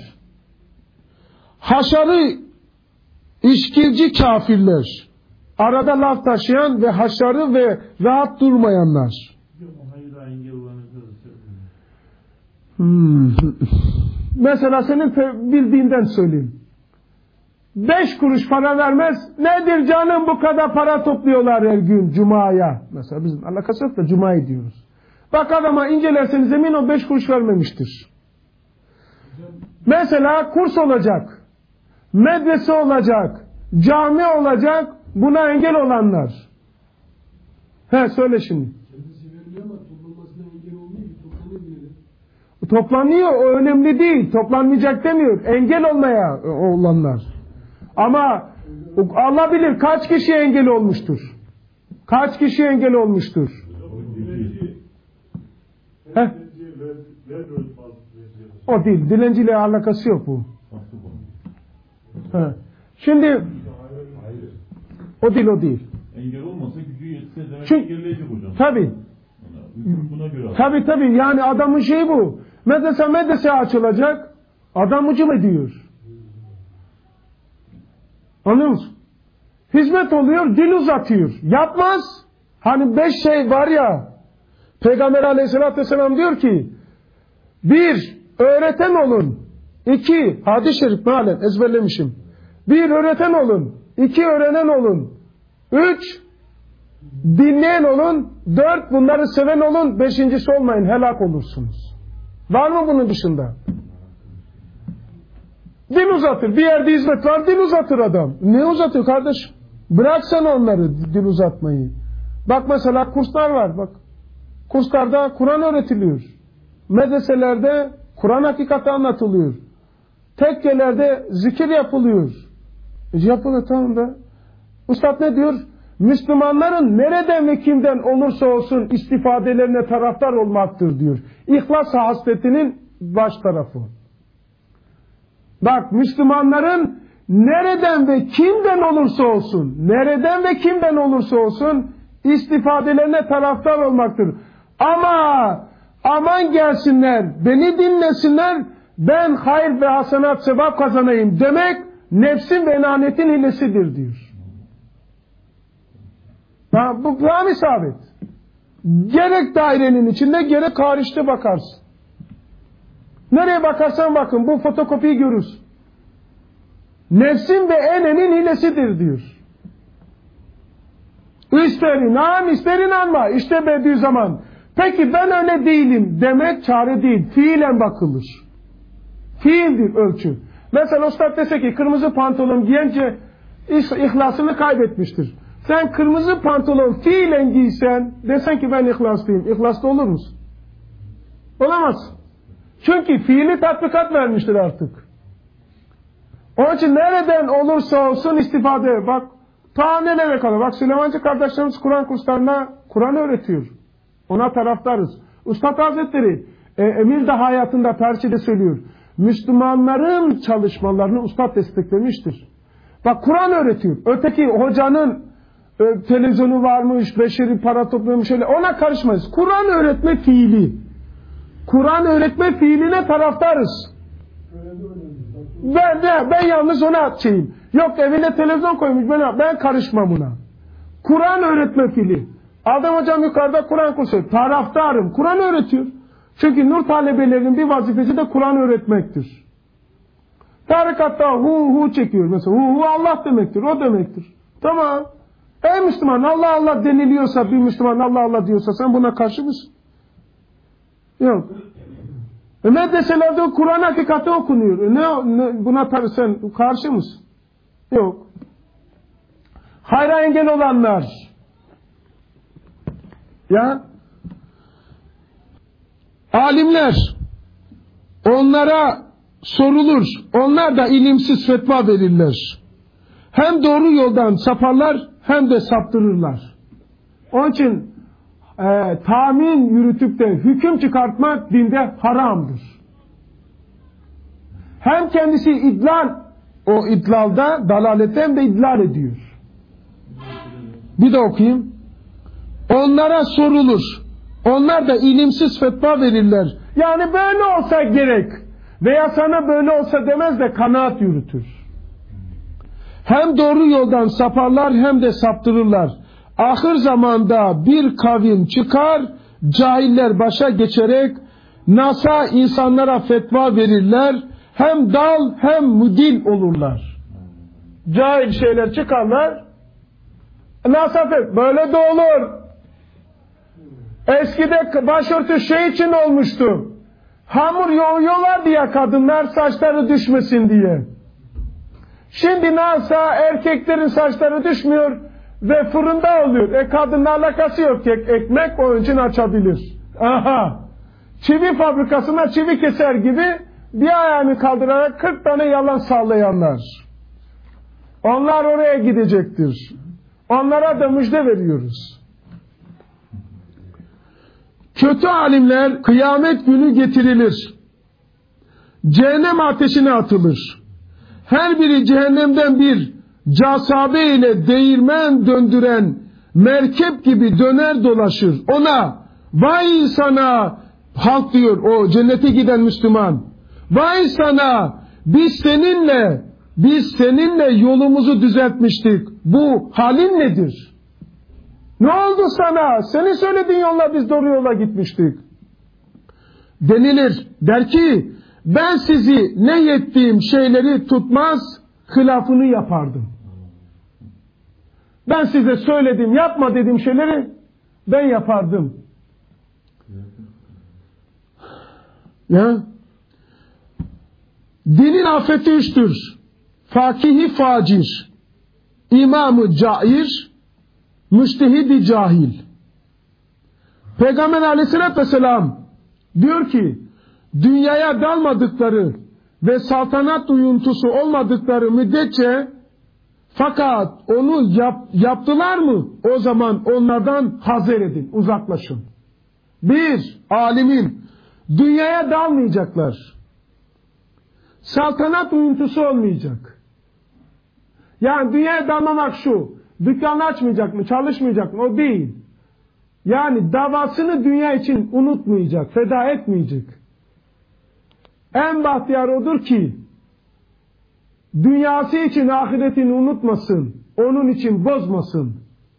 haşarı işkilci kafirler, arada laf taşıyan ve haşarı ve rahat durmayanlar. Hmm. Mesela senin bildiğinden söyleyeyim. Beş kuruş para vermez. Nedir canım bu kadar para topluyorlar her gün Cuma'ya. Mesela bizim alakası yok da Cuma'yı diyoruz. Bak adama incelerseniz emin ol beş kuruş vermemiştir. Mesela kurs olacak, medrese olacak, cami olacak, buna engel olanlar. He söyle şimdi. Toplanıyor, o önemli değil. Toplanmayacak demiyor. Engel olmaya olanlar. Ama Allah bilir kaç kişi engel olmuştur. Kaç kişi engel olmuştur. Heh. O değil. Dilenciyle alakası yok bu. Ha. Şimdi o değil o değil. Engel olmasa gücü yetse demek Çünkü, engelleyecek hocam. tabii. Buna göre. Tabii tabii. Yani adamın şeyi bu. Medrese medrese açılacak. Adam hücum ediyor. Anlıyor musun? Hizmet oluyor, dil uzatıyor. Yapmaz. Hani beş şey var ya, Peygamber aleyhissalatü vesselam diyor ki, bir, öğreten olun. İki, hadis-i şerif mealen ezberlemişim. Bir, öğreten olun. İki, öğrenen olun. Üç, dinleyen olun. Dört, bunları seven olun. Beşincisi olmayın, helak olursunuz. Var mı bunun dışında? Dil uzatır. Bir yerde hizmet var, dil uzatır adam. Ne uzatıyor kardeşim? Bıraksana onları, dil uzatmayı. Bak mesela kurslar var. Bak, kurslarda Kur'an öğretiliyor. Medreselerde Kur'an hakikati anlatılıyor. Tekkelerde zikir yapılıyor. E yapılıyor tamam da. Üstad ne diyor? Müslümanların nereden ve kimden olursa olsun istifadelerine taraftar olmaktır diyor. İhlas hasletinin baş tarafı. Bak, Müslümanların nereden ve kimden olursa olsun, nereden ve kimden olursa olsun istifadelerine taraftar olmaktır. Ama aman gelsinler, beni dinlesinler, ben hayır ve hasenat sevap kazanayım demek nefsin ve enanetin hilesidir diyor. Ha, bu tam isabet. Gerek dairenin içinde gerek hariçte bakarsın. Nereye bakarsan bakın bu fotokopiyi görürsün. Nefsin ve enenin hilesidir diyor. İster inan ister inanma. İşte Bediüzzaman. Peki ben öyle değilim demek çare değil. Fiilen bakılır. Fiildir ölçü. Mesela Üstad dese ki kırmızı pantolon giyince ihlasını kaybetmiştir. Sen kırmızı pantolon fiilen giysen desen ki ben ihlaslıyım. İhlaslı olur musun? Olamazsın. Çünkü fiili tatbikat vermiştir artık. Onun için nereden olursa olsun istifade. Bak ta nelere kadar. Bak Süleymancı kardeşlerimiz Kur'an kurslarına Kur'an öğretiyor. Ona taraftarız. Üstad Hazretleri e, Emirdağ hayatında tarihçede söylüyor. Müslümanların çalışmalarını Üstad desteklemiştir. Bak Kur'an öğretiyor. Öteki hocanın e, televizyonu varmış, beşeri para toplamış öyle. Ona karışmayız. Kur'an öğretme fiili. Kur'an öğretme fiiline taraftarız. Ben de ben yalnız ona atayım. Yok evine televizyon koymuş ben ben karışmam buna. Kur'an öğretme fiili. Adam hocam yukarıda Kur'an kursu. Taraftarım. Kur'an öğretiyor. Çünkü nur talebelerinin bir vazifesi de Kur'an öğretmektir. Tarikatta hu hu çekiyor mesela. Hu hu Allah demektir. O demektir. Tamam. Ey Müslüman Allah Allah deniliyorsa bir Müslüman Allah Allah diyorsa sen buna karşı mısın? Yok. E medreselerde Kur'an hakikati okunuyor. E ne, ne, buna tabi sen karşı mısın? Yok. Hayra engel olanlar. Ya. Alimler. Onlara sorulur. Onlar da ilimsiz fetva verirler. Hem doğru yoldan saparlar hem de saptırırlar. Onun için e, tahmin yürütüp de hüküm çıkartmak dinde haramdır. Hem kendisi idlal, o idlalda dalalette hem de idlal ediyor. Bir de okuyayım. Onlara sorulur. Onlar da ilimsiz fetva verirler. Yani böyle olsa gerek. Veya sana böyle olsa demez de kanaat yürütür. Hem doğru yoldan saparlar hem de saptırırlar. Ahir zamanda bir kavim çıkar, cahiller başa geçerek nasa insanlara fetva verirler. Hem dal hem mudil olurlar. Cahil şeyler çıkarlar. Nasa fetva böyle de olur. Eskide başörtü şey için olmuştu. Hamur yoğuyorlar diye kadınlar saçları düşmesin diye. Şimdi NASA erkeklerin saçları düşmüyor ve fırında oluyor. E kadınla alakası yok. Ekmek onun için açabilir. Aha. Çivi fabrikasına çivi keser gibi bir ayağını kaldırarak kırk tane yalan sallayanlar. Onlar oraya gidecektir. Onlara da müjde veriyoruz. Kötü alimler kıyamet günü getirilir. Cehennem ateşine atılır. Her biri cehennemden bir casabe ile değirmen döndüren merkep gibi döner dolaşır. Ona vay sana, halk diyor o cennete giden Müslüman, vay sana, biz seninle biz seninle yolumuzu düzeltmiştik. Bu halin nedir? Ne oldu sana? Senin söylediğin yolla biz doğru yola gitmiştik. Denilir. Der ki ben sizi ne yettiğim şeyleri tutmaz, hilafını yapardım. Ben size söyledim, yapma dediğim şeyleri ben yapardım. Ya. Dinin afeti üçtür. Fakihi facir, imamı cair, müştehidi cahil. Peygamber aleyhissalatü vesselam diyor ki, dünyaya dalmadıkları ve saltanat uyuntusu olmadıkları müddetçe, fakat onu yap, yaptılar mı, o zaman onlardan hazer edin, uzaklaşın. Bir, alimin dünyaya dalmayacaklar. Saltanat uyuntusu olmayacak. Yani dünyaya dalmamak şu, dükkanı açmayacak mı, çalışmayacak mı, o değil. Yani davasını dünya için unutmayacak, feda etmeyecek. En bahtiyar odur ki, dünyası için ahiretini unutmasın, onun için bozmasın.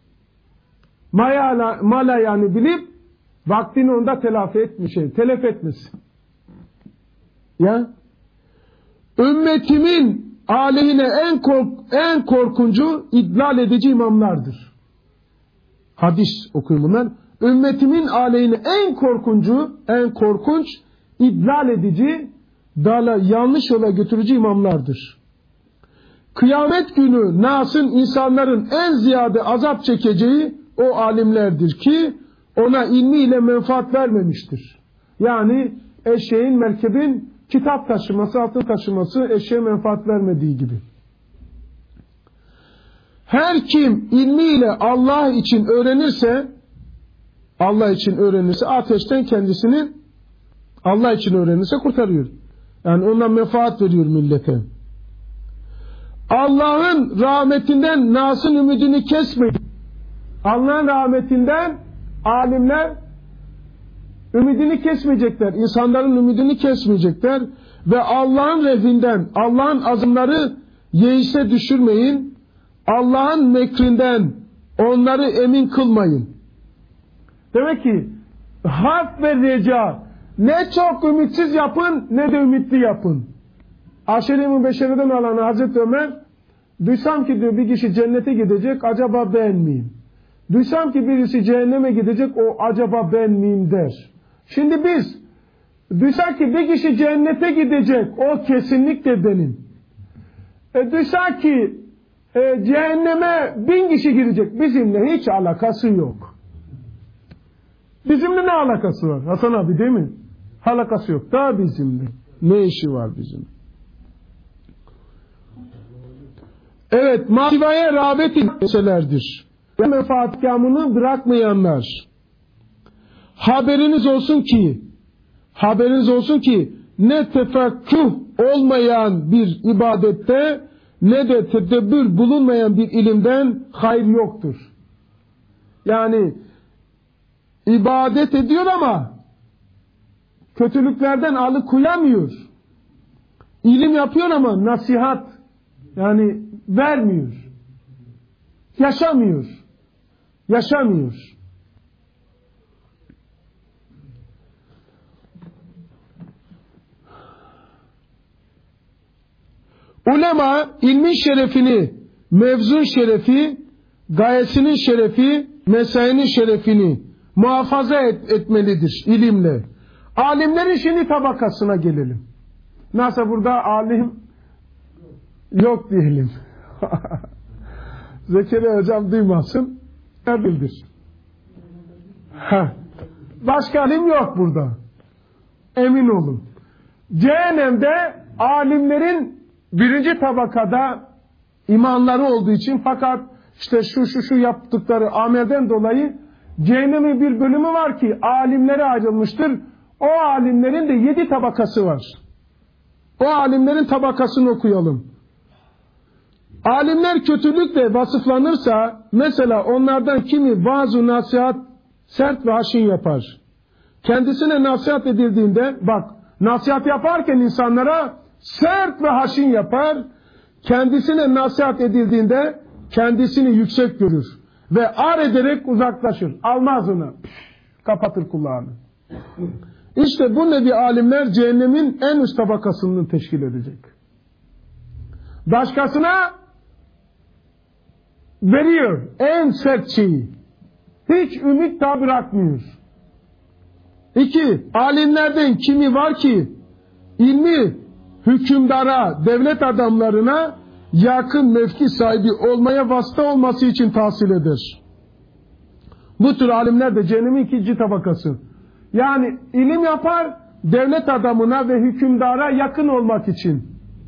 Mala, mala yani bilip, vaktini onda telafi etmiş, telef etmesin. Ya, ümmetimin aleyhine en kork, en korkuncu idlal edici imamlardır. Hadis okuyun bunlar. Ümmetimin aleyhine en korkuncu, en korkunç idlal edici, dala, yanlış yola götürücü imamlardır. Kıyamet günü Nas'ın insanların en ziyade azap çekeceği o alimlerdir ki ona ilmiyle menfaat vermemiştir. Yani eşeğin, merkebin kitap taşıması, altın taşıması eşeğe menfaat vermediği gibi. Her kim ilmiyle Allah için öğrenirse, Allah için öğrenirse ateşten kendisini Allah için öğrenirse kurtarıyor. Yani ondan menfaat veriyor millete. Allah'ın rahmetinden Nas'ın ümidini kesmeyin. Allah'ın rahmetinden alimler ümidini kesmeyecekler. İnsanların ümidini kesmeyecekler. Ve Allah'ın rehbinden, Allah'ın azımları yeise düşürmeyin. Allah'ın mekrinden onları emin kılmayın. Demek ki harf ve reca, ne çok ümitsiz yapın ne de ümitli yapın. Aşere-i Mübeşşere'den alan Hazreti Ömer, duysam ki diyor bir kişi cennete gidecek, acaba ben miyim? Duysam ki birisi cehenneme gidecek, o acaba ben miyim der. Şimdi biz duysak ki bir kişi cennete gidecek, o kesinlikle benim. E, duysak ki e, cehenneme bin kişi girecek, bizimle hiç alakası yok. Bizimle ne alakası var Hasan abi, değil mi? Alakası yok. Daha bizimle ne işi var bizim? Evet, masivaya rağbet etmeselerdir. Ve menfaatkamını bırakmayanlar. Haberiniz olsun ki, haberiniz olsun ki ne tefekküh olmayan bir ibadette ne de tedebbür bulunmayan bir ilimden hayır yoktur. Yani ibadet ediyor ama kötülüklerden alıkoyamıyor. İlim yapıyor ama nasihat yani vermiyor. Yaşamıyor. Yaşamıyor. Ulema ilmin şerefini, mevzun şerefi, gayesinin şerefi, mesainin şerefini muhafaza et, etmelidir ilimle. Alimlerin şimdi tabakasına gelelim. Nasıl burada alim yok diyelim. Zekeriya hocam duymasın. Bildir. Başka alim yok burada. Emin olun. Cehennemde alimlerin birinci tabakada imanları olduğu için, fakat işte şu şu şu yaptıkları amelden dolayı Cehennemin bir bölümü var ki alimlere ayrılmıştır. O alimlerin de yedi tabakası var. O alimlerin tabakasını okuyalım. Alimler kötülükle vasıflanırsa, mesela onlardan kimi vaaz-ı nasihat sert ve haşin yapar. Kendisine nasihat edildiğinde, bak, nasihat yaparken insanlara sert ve haşin yapar. Kendisine nasihat edildiğinde kendisini yüksek görür ve ar ederek uzaklaşır. Almaz onu. Kapatır kulağını. İşte bu nevi alimler cehennemin en üst tabakasını teşkil edecek. Başkasına veriyor en sert şeyi. Hiç ümit daha bırakmıyor. İki, alimlerden kimi var ki ilmi hükümdara, devlet adamlarına yakın mevki sahibi olmaya vasıta olması için tahsil eder. Bu tür alimler de cehennemin ikinci tabakası. Yani ilim yapar, devlet adamına ve hükümdara yakın olmak için.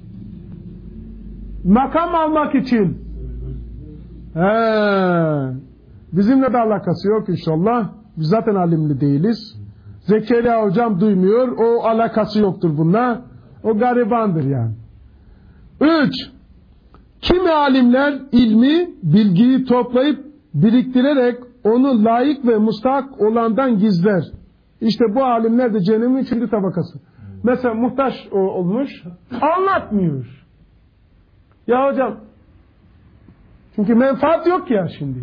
Makam almak için. He. Bizimle de alakası yok inşallah. Biz zaten alimli değiliz. Zekeriya hocam duymuyor. O alakası yoktur bununla. O garibandır yani. Üç. Kimi alimler ilmi, bilgiyi toplayıp biriktirerek onu layık ve mustahak olandan gizler. İşte bu alimler de cehennemin üçüncü tabakası. Mesela muhtaç olmuş, anlatmıyor. Ya hocam, çünkü menfaat yok ya şimdi.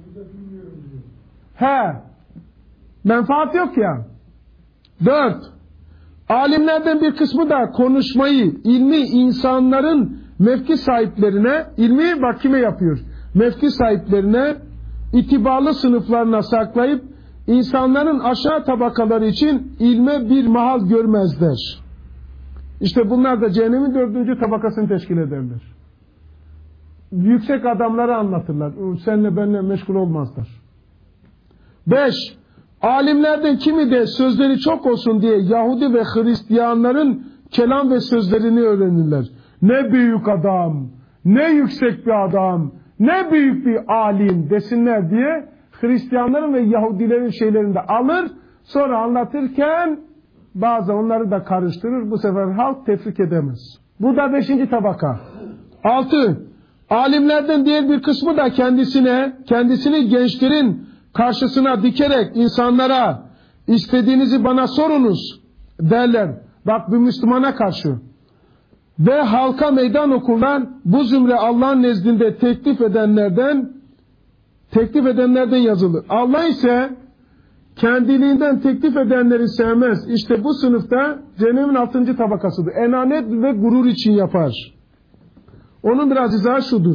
He, menfaat yok ya. Dört, alimlerden bir kısmı da konuşmayı, ilmi insanların mevki sahiplerine, ilmi bak kime yapıyor? Mevki sahiplerine, itibarlı sınıflarına saklayıp, insanların aşağı tabakaları için ilme bir mahal görmezler. İşte bunlar da cehennemin dördüncü tabakasını teşkil ederler. Yüksek adamları anlatırlar. Seninle benimle meşgul olmazlar. Beş, alimlerden kimi de sözleri çok olsun diye Yahudi ve Hristiyanların kelam ve sözlerini öğrenirler. Ne büyük adam, ne yüksek bir adam, ne büyük bir alim desinler diye Hristiyanların ve Yahudilerin şeylerini de alır, sonra anlatırken bazı onları da karıştırır. Bu sefer halk tefrik edemez. Bu da beşinci tabaka. Altı, alimlerden diğer bir kısmı da kendisine, kendisini gençlerin karşısına dikerek insanlara istediğinizi bana sorunuz derler. Bak bir Müslümana karşı. Ve halka meydan okurlar, bu zümre Allah'ın nezdinde teklif edenlerden teklif edenlerden yazılır. Allah ise kendiliğinden teklif edenleri sevmez. İşte bu sınıfta cehennemin altıncı tabakasıdır. Enanet ve gurur için yapar. Onun biraz izahı şudur.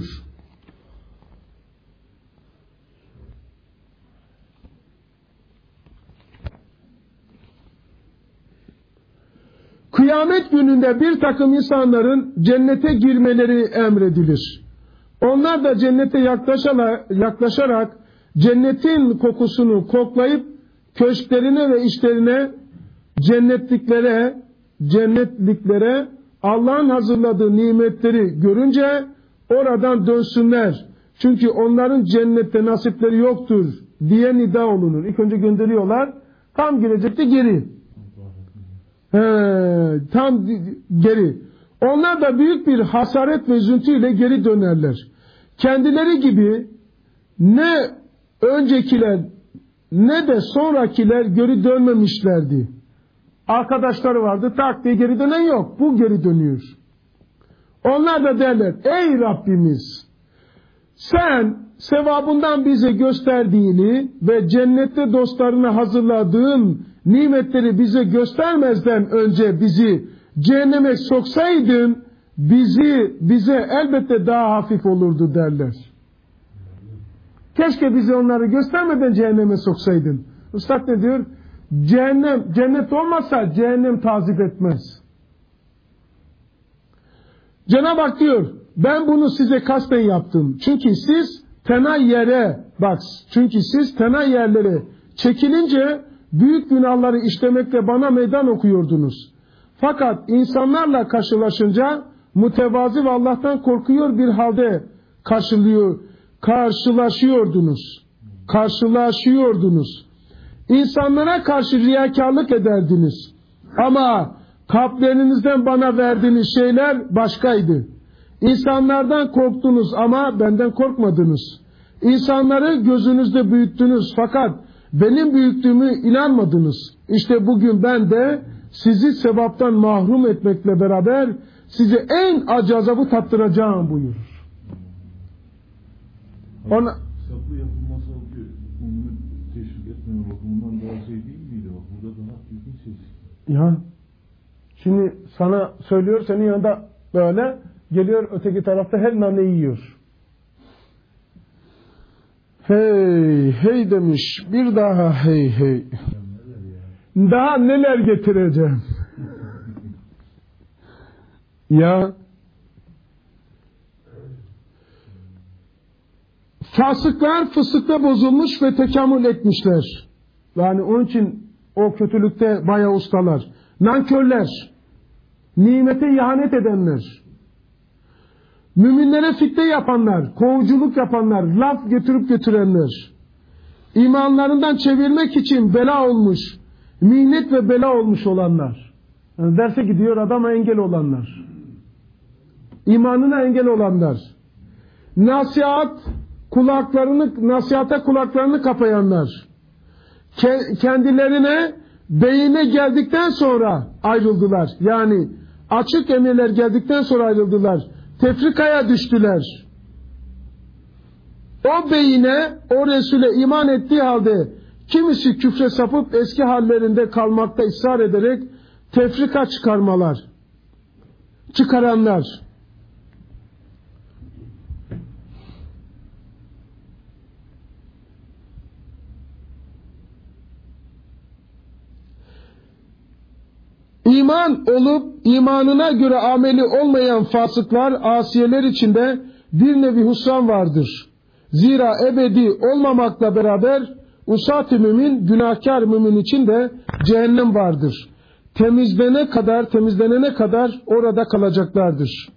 Kıyamet gününde bir takım insanların cennete girmeleri emredilir. Onlar da cennete yaklaşarak, yaklaşarak cennetin kokusunu koklayıp köşklerine ve işlerine, cennetliklere, cennetliklere Allah'ın hazırladığı nimetleri görünce oradan dönsünler. Çünkü onların cennette nasipleri yoktur diye nida olunur. İlk önce gönderiyorlar. Tam girecekti geri. He, tam geri. Onlar da büyük bir hasaret ve üzüntüyle geri dönerler. Kendileri gibi ne öncekiler ne de sonrakiler geri dönmemişlerdi. Arkadaşları vardı, tak diye geri dönen yok. Bu geri dönüyor. Onlar da derler, ey Rabbimiz, sen sevabından bize gösterdiğini ve cennette dostlarına hazırladığın nimetleri bize göstermezden önce bizi cehenneme soksaydın, bizi bize elbette daha hafif olurdu derler. Keşke bize onları göstermeden cehenneme soksaydın. Üstad ne diyor? Cehennem, cennet olmazsa cehennem tazip etmez. Cenab-ı Hak diyor, ben bunu size kasten yaptım. Çünkü siz fena yere, bak, çünkü siz fena yerlere çekilince büyük günahları işlemekle bana meydan okuyordunuz. Fakat insanlarla karşılaşınca mütevazi ve Allah'tan korkuyor bir halde karşılıyor, karşılaşıyordunuz. karşılaşıyordunuz. İnsanlara karşı riyakarlık ederdiniz. Ama kalplerinizden bana verdiğiniz şeyler başkaydı. İnsanlardan korktunuz ama benden korkmadınız. İnsanları gözünüzde büyüttünüz fakat benim büyüklüğümü inanmadınız. İşte bugün ben de sizi sevaptan mahrum etmekle beraber size en acı azabı tattıracağım buyurur. Ona Saplı yapılması ki onu teşvik etmeme bakımından daha şey değil miydi? Bak burada daha ilginç şey. ya şimdi sana söylüyor, senin yanında böyle geliyor, öteki tarafta her naneyi yiyor. Hey hey demiş, bir daha hey hey. Daha neler getireceğim? Ya fasıklar fısıkta bozulmuş ve tekamül etmişler. Yani onun için o kötülükte bayağı ustalar. Nankörler, nimete ihanet edenler, müminlere fitne yapanlar, kovuculuk yapanlar, laf götürüp götürenler, imanlarından çevirmek için bela olmuş, mihnet ve bela olmuş olanlar. Yani derse gidiyor adama engel olanlar, imanına engel olanlar, nasihat kulaklarını, nasihata kulaklarını kapayanlar, kendilerine beyine geldikten sonra ayrıldılar. Yani açık emirler geldikten sonra ayrıldılar. Tefrikaya düştüler. O beyine, o Resul'e iman ettiği halde kimisi küfre sapıp eski hallerinde kalmakta ısrar ederek tefrika çıkarmalar, çıkaranlar. İman olup imanına göre ameli olmayan fasıklar, asiyeler içinde bir nevi husran vardır. Zira ebedi olmamakla beraber usat-ı mümin, günahkar mümin için de cehennem vardır. Temizlenene kadar, temizlenene kadar orada kalacaklardır.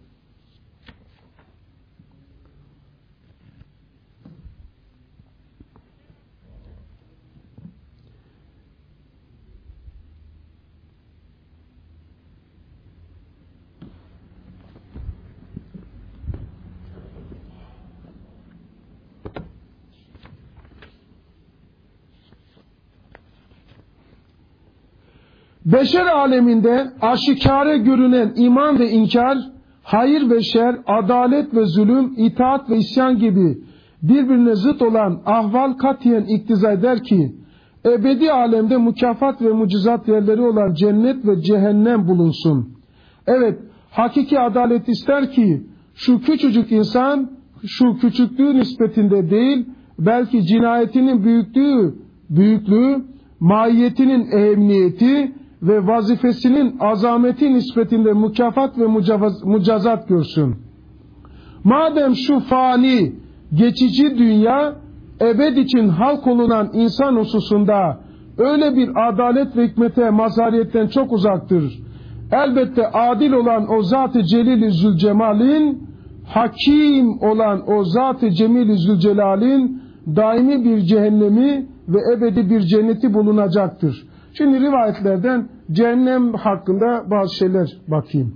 Beşer aleminde aşikare görünen iman ve inkar, hayır ve şer, adalet ve zulüm, itaat ve isyan gibi birbirine zıt olan ahval katiyen iktiza eder ki, ebedi alemde mükafat ve mucizat yerleri olan cennet ve cehennem bulunsun. Evet, hakiki adalet ister ki, şu küçücük insan, şu küçüklüğü nispetinde değil, belki cinayetinin büyüklüğü, büyüklüğü, mahiyetinin ehemmiyeti ve vazifesinin azameti nispetinde mükafat ve mucavaz, mucazat görsün. Madem şu fani, geçici dünya, ebed için halk olunan insan hususunda öyle bir adalet ve hikmete mazhariyetten çok uzaktır. Elbette adil olan o Zat-ı Celil-i Zülcemal'in, hakim olan o Zat-ı Cemil-i Zülcelal'in daimi bir cehennemi ve ebedi bir cenneti bulunacaktır. Şimdi rivayetlerden cehennem hakkında bazı şeyler bakayım.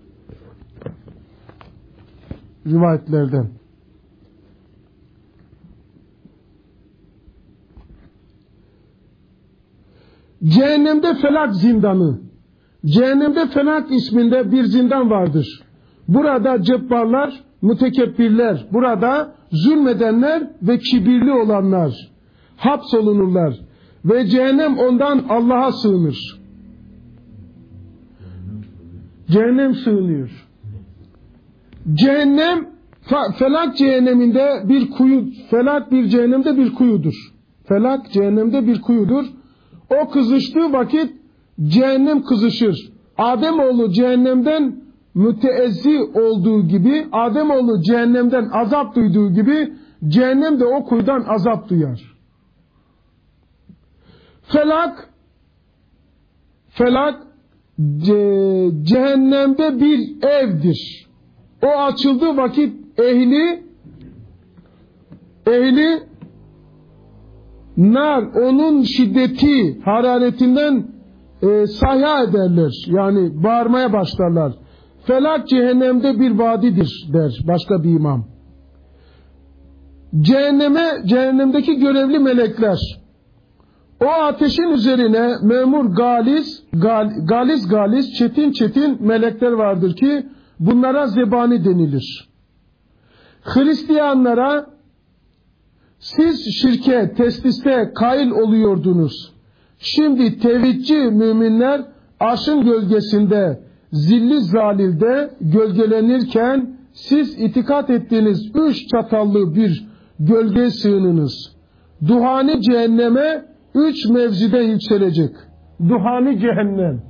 Rivayetlerden. Cehennemde Felak zindanı. Cehennemde Felak isminde bir zindan vardır. Burada cebbarlar, mütekebbirler, burada zulmedenler ve kibirli olanlar hapsolunurlar. Ve cehennem ondan Allah'a sığınır. Cehennem sığınıyor. Cehennem, Felak cehenneminde bir kuyu, Felak bir cehennemde bir kuyudur. Felak cehennemde bir kuyudur. O kızıştığı vakit cehennem kızışır. Ademoğlu cehennemden müteezzi olduğu gibi, Ademoğlu cehennemden azap duyduğu gibi, cehennem de o kuyudan azap duyar. Felak, felak ce, cehennemde bir evdir. O açıldığı vakit ehli, ehli nar onun şiddeti, hararetinden e, sayha ederler. Yani bağırmaya başlarlar. Felak cehennemde bir vadidir der başka bir imam. Cehenneme, cehennemdeki görevli melekler o ateşin üzerine memur galis, gal, galis galis, çetin çetin melekler vardır ki bunlara zebani denilir. Hristiyanlara siz şirke, tesliste kail oluyordunuz. Şimdi tevhidci müminler arşın gölgesinde, zilli zalilde gölgelenirken siz itikat ettiğiniz üç çatallı bir gölge sığınınız. Duhani cehenneme üç mevzide yükselecek. Duhani cehennem.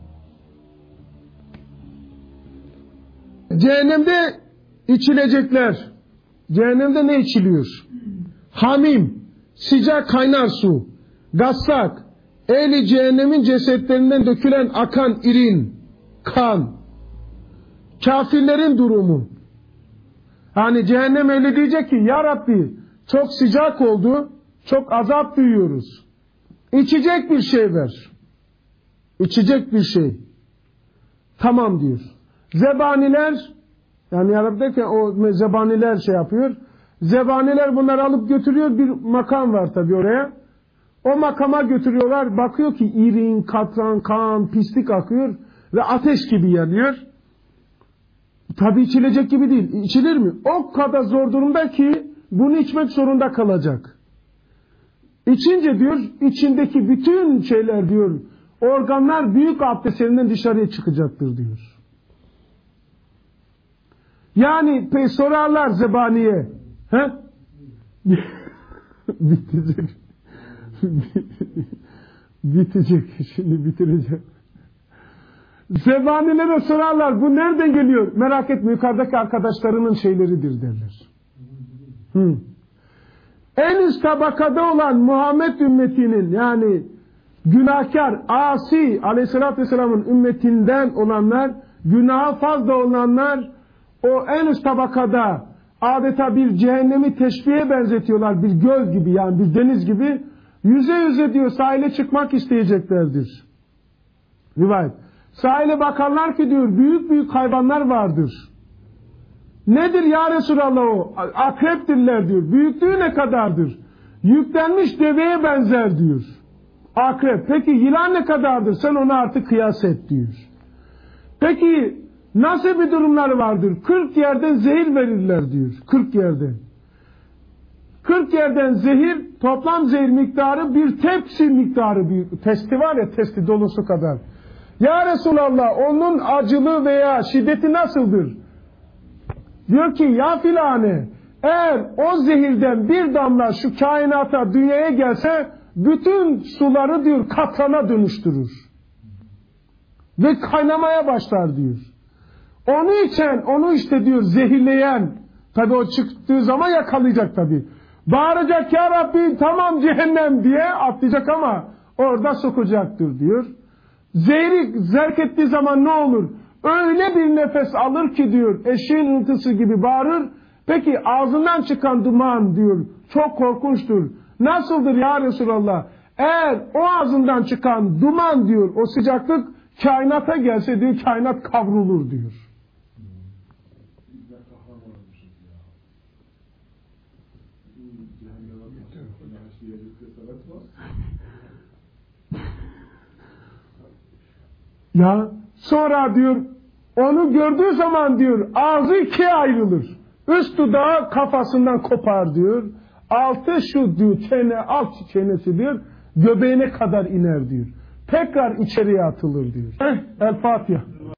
Cehennemde içilecekler. Cehennemde ne içiliyor? Hamim, sıcak kaynar su, gassak, ehli cehennemin cesetlerinden dökülen akan irin, kan, kafirlerin durumu. Hani cehennem ehli diyecek ki ya Rabbi çok sıcak oldu, çok azap duyuyoruz. İçecek bir şey ver. İçecek bir şey. Tamam diyor. Zebaniler, yani ya Rabbi derken o zebaniler şey yapıyor. Zebaniler bunları alıp götürüyor, bir makam var tabii oraya. O makama götürüyorlar, bakıyor ki irin, katran, kan, pislik akıyor ve ateş gibi yanıyor. Tabii içilecek gibi değil. İçilir mi? O kadar zor durumda ki bunu içmek zorunda kalacak. İçince diyor, içindeki bütün şeyler diyor, organlar büyük abdestlerinden dışarıya çıkacaktır diyor. Yani pe sorarlar zebaniye. He? Bitecek. Bitecek. Şimdi bitireceğim. Zebanilere sorarlar. Bu nereden geliyor? Merak etme. Yukarıdaki arkadaşlarının şeyleridir derler. Hı. En üst tabakada olan Muhammed ümmetinin, yani günahkar, asi aleyhissalatü vesselamın ümmetinden olanlar, günaha fazla olanlar, o en üst tabakada adeta bir cehennemi teşbihe benzetiyorlar. Bir göl gibi, yani bir deniz gibi. Yüze yüze diyor sahile çıkmak isteyeceklerdir. Rivayet. Sahile bakarlar ki diyor büyük büyük hayvanlar vardır. Nedir ya Resulallah o? Akreptirler diyor. Büyüklüğü ne kadardır? Yüklenmiş deveye benzer diyor. Akrep. Peki yılan ne kadardır? Sen onu artık kıyas et diyor. Peki nasıl bir durumları vardır? Kırk yerden zehir verirler diyor. Kırk yerden. Kırk yerden zehir, toplam zehir miktarı bir tepsi miktarı büyük. Testi var ya, testi dolusu kadar. Ya Resulallah onun acılığı veya şiddeti nasıldır? Diyor ki ya filane, eğer o zehirden bir damla şu kainata, dünyaya gelse bütün suları diyor katrana dönüştürür. Ve kaynamaya başlar diyor. Onu içen, onu işte diyor zehirleyen, tabi o çıktığı zaman yakalayacak tabi. Bağıracak ya Rabbi tamam cehennem diye atlayacak ama orada sokacaktır diyor. Zehri zerk ettiği zaman ne olur? Öyle bir nefes alır ki diyor eşeğin ıltısı gibi bağırır. Peki ağzından çıkan duman diyor çok korkunçtur. Nasıldır ya Resulallah? Eğer o ağzından çıkan duman diyor o sıcaklık kainata gelse diyor kainat kavrulur diyor. Ya sonra diyor onu gördüğü zaman diyor ağzı ikiye ayrılır. Üst dudağı kafasından kopar diyor. Altı şu diyor çene, alt çenesi diyor göbeğine kadar iner diyor. Tekrar içeriye atılır diyor. Eh, El Fatiha.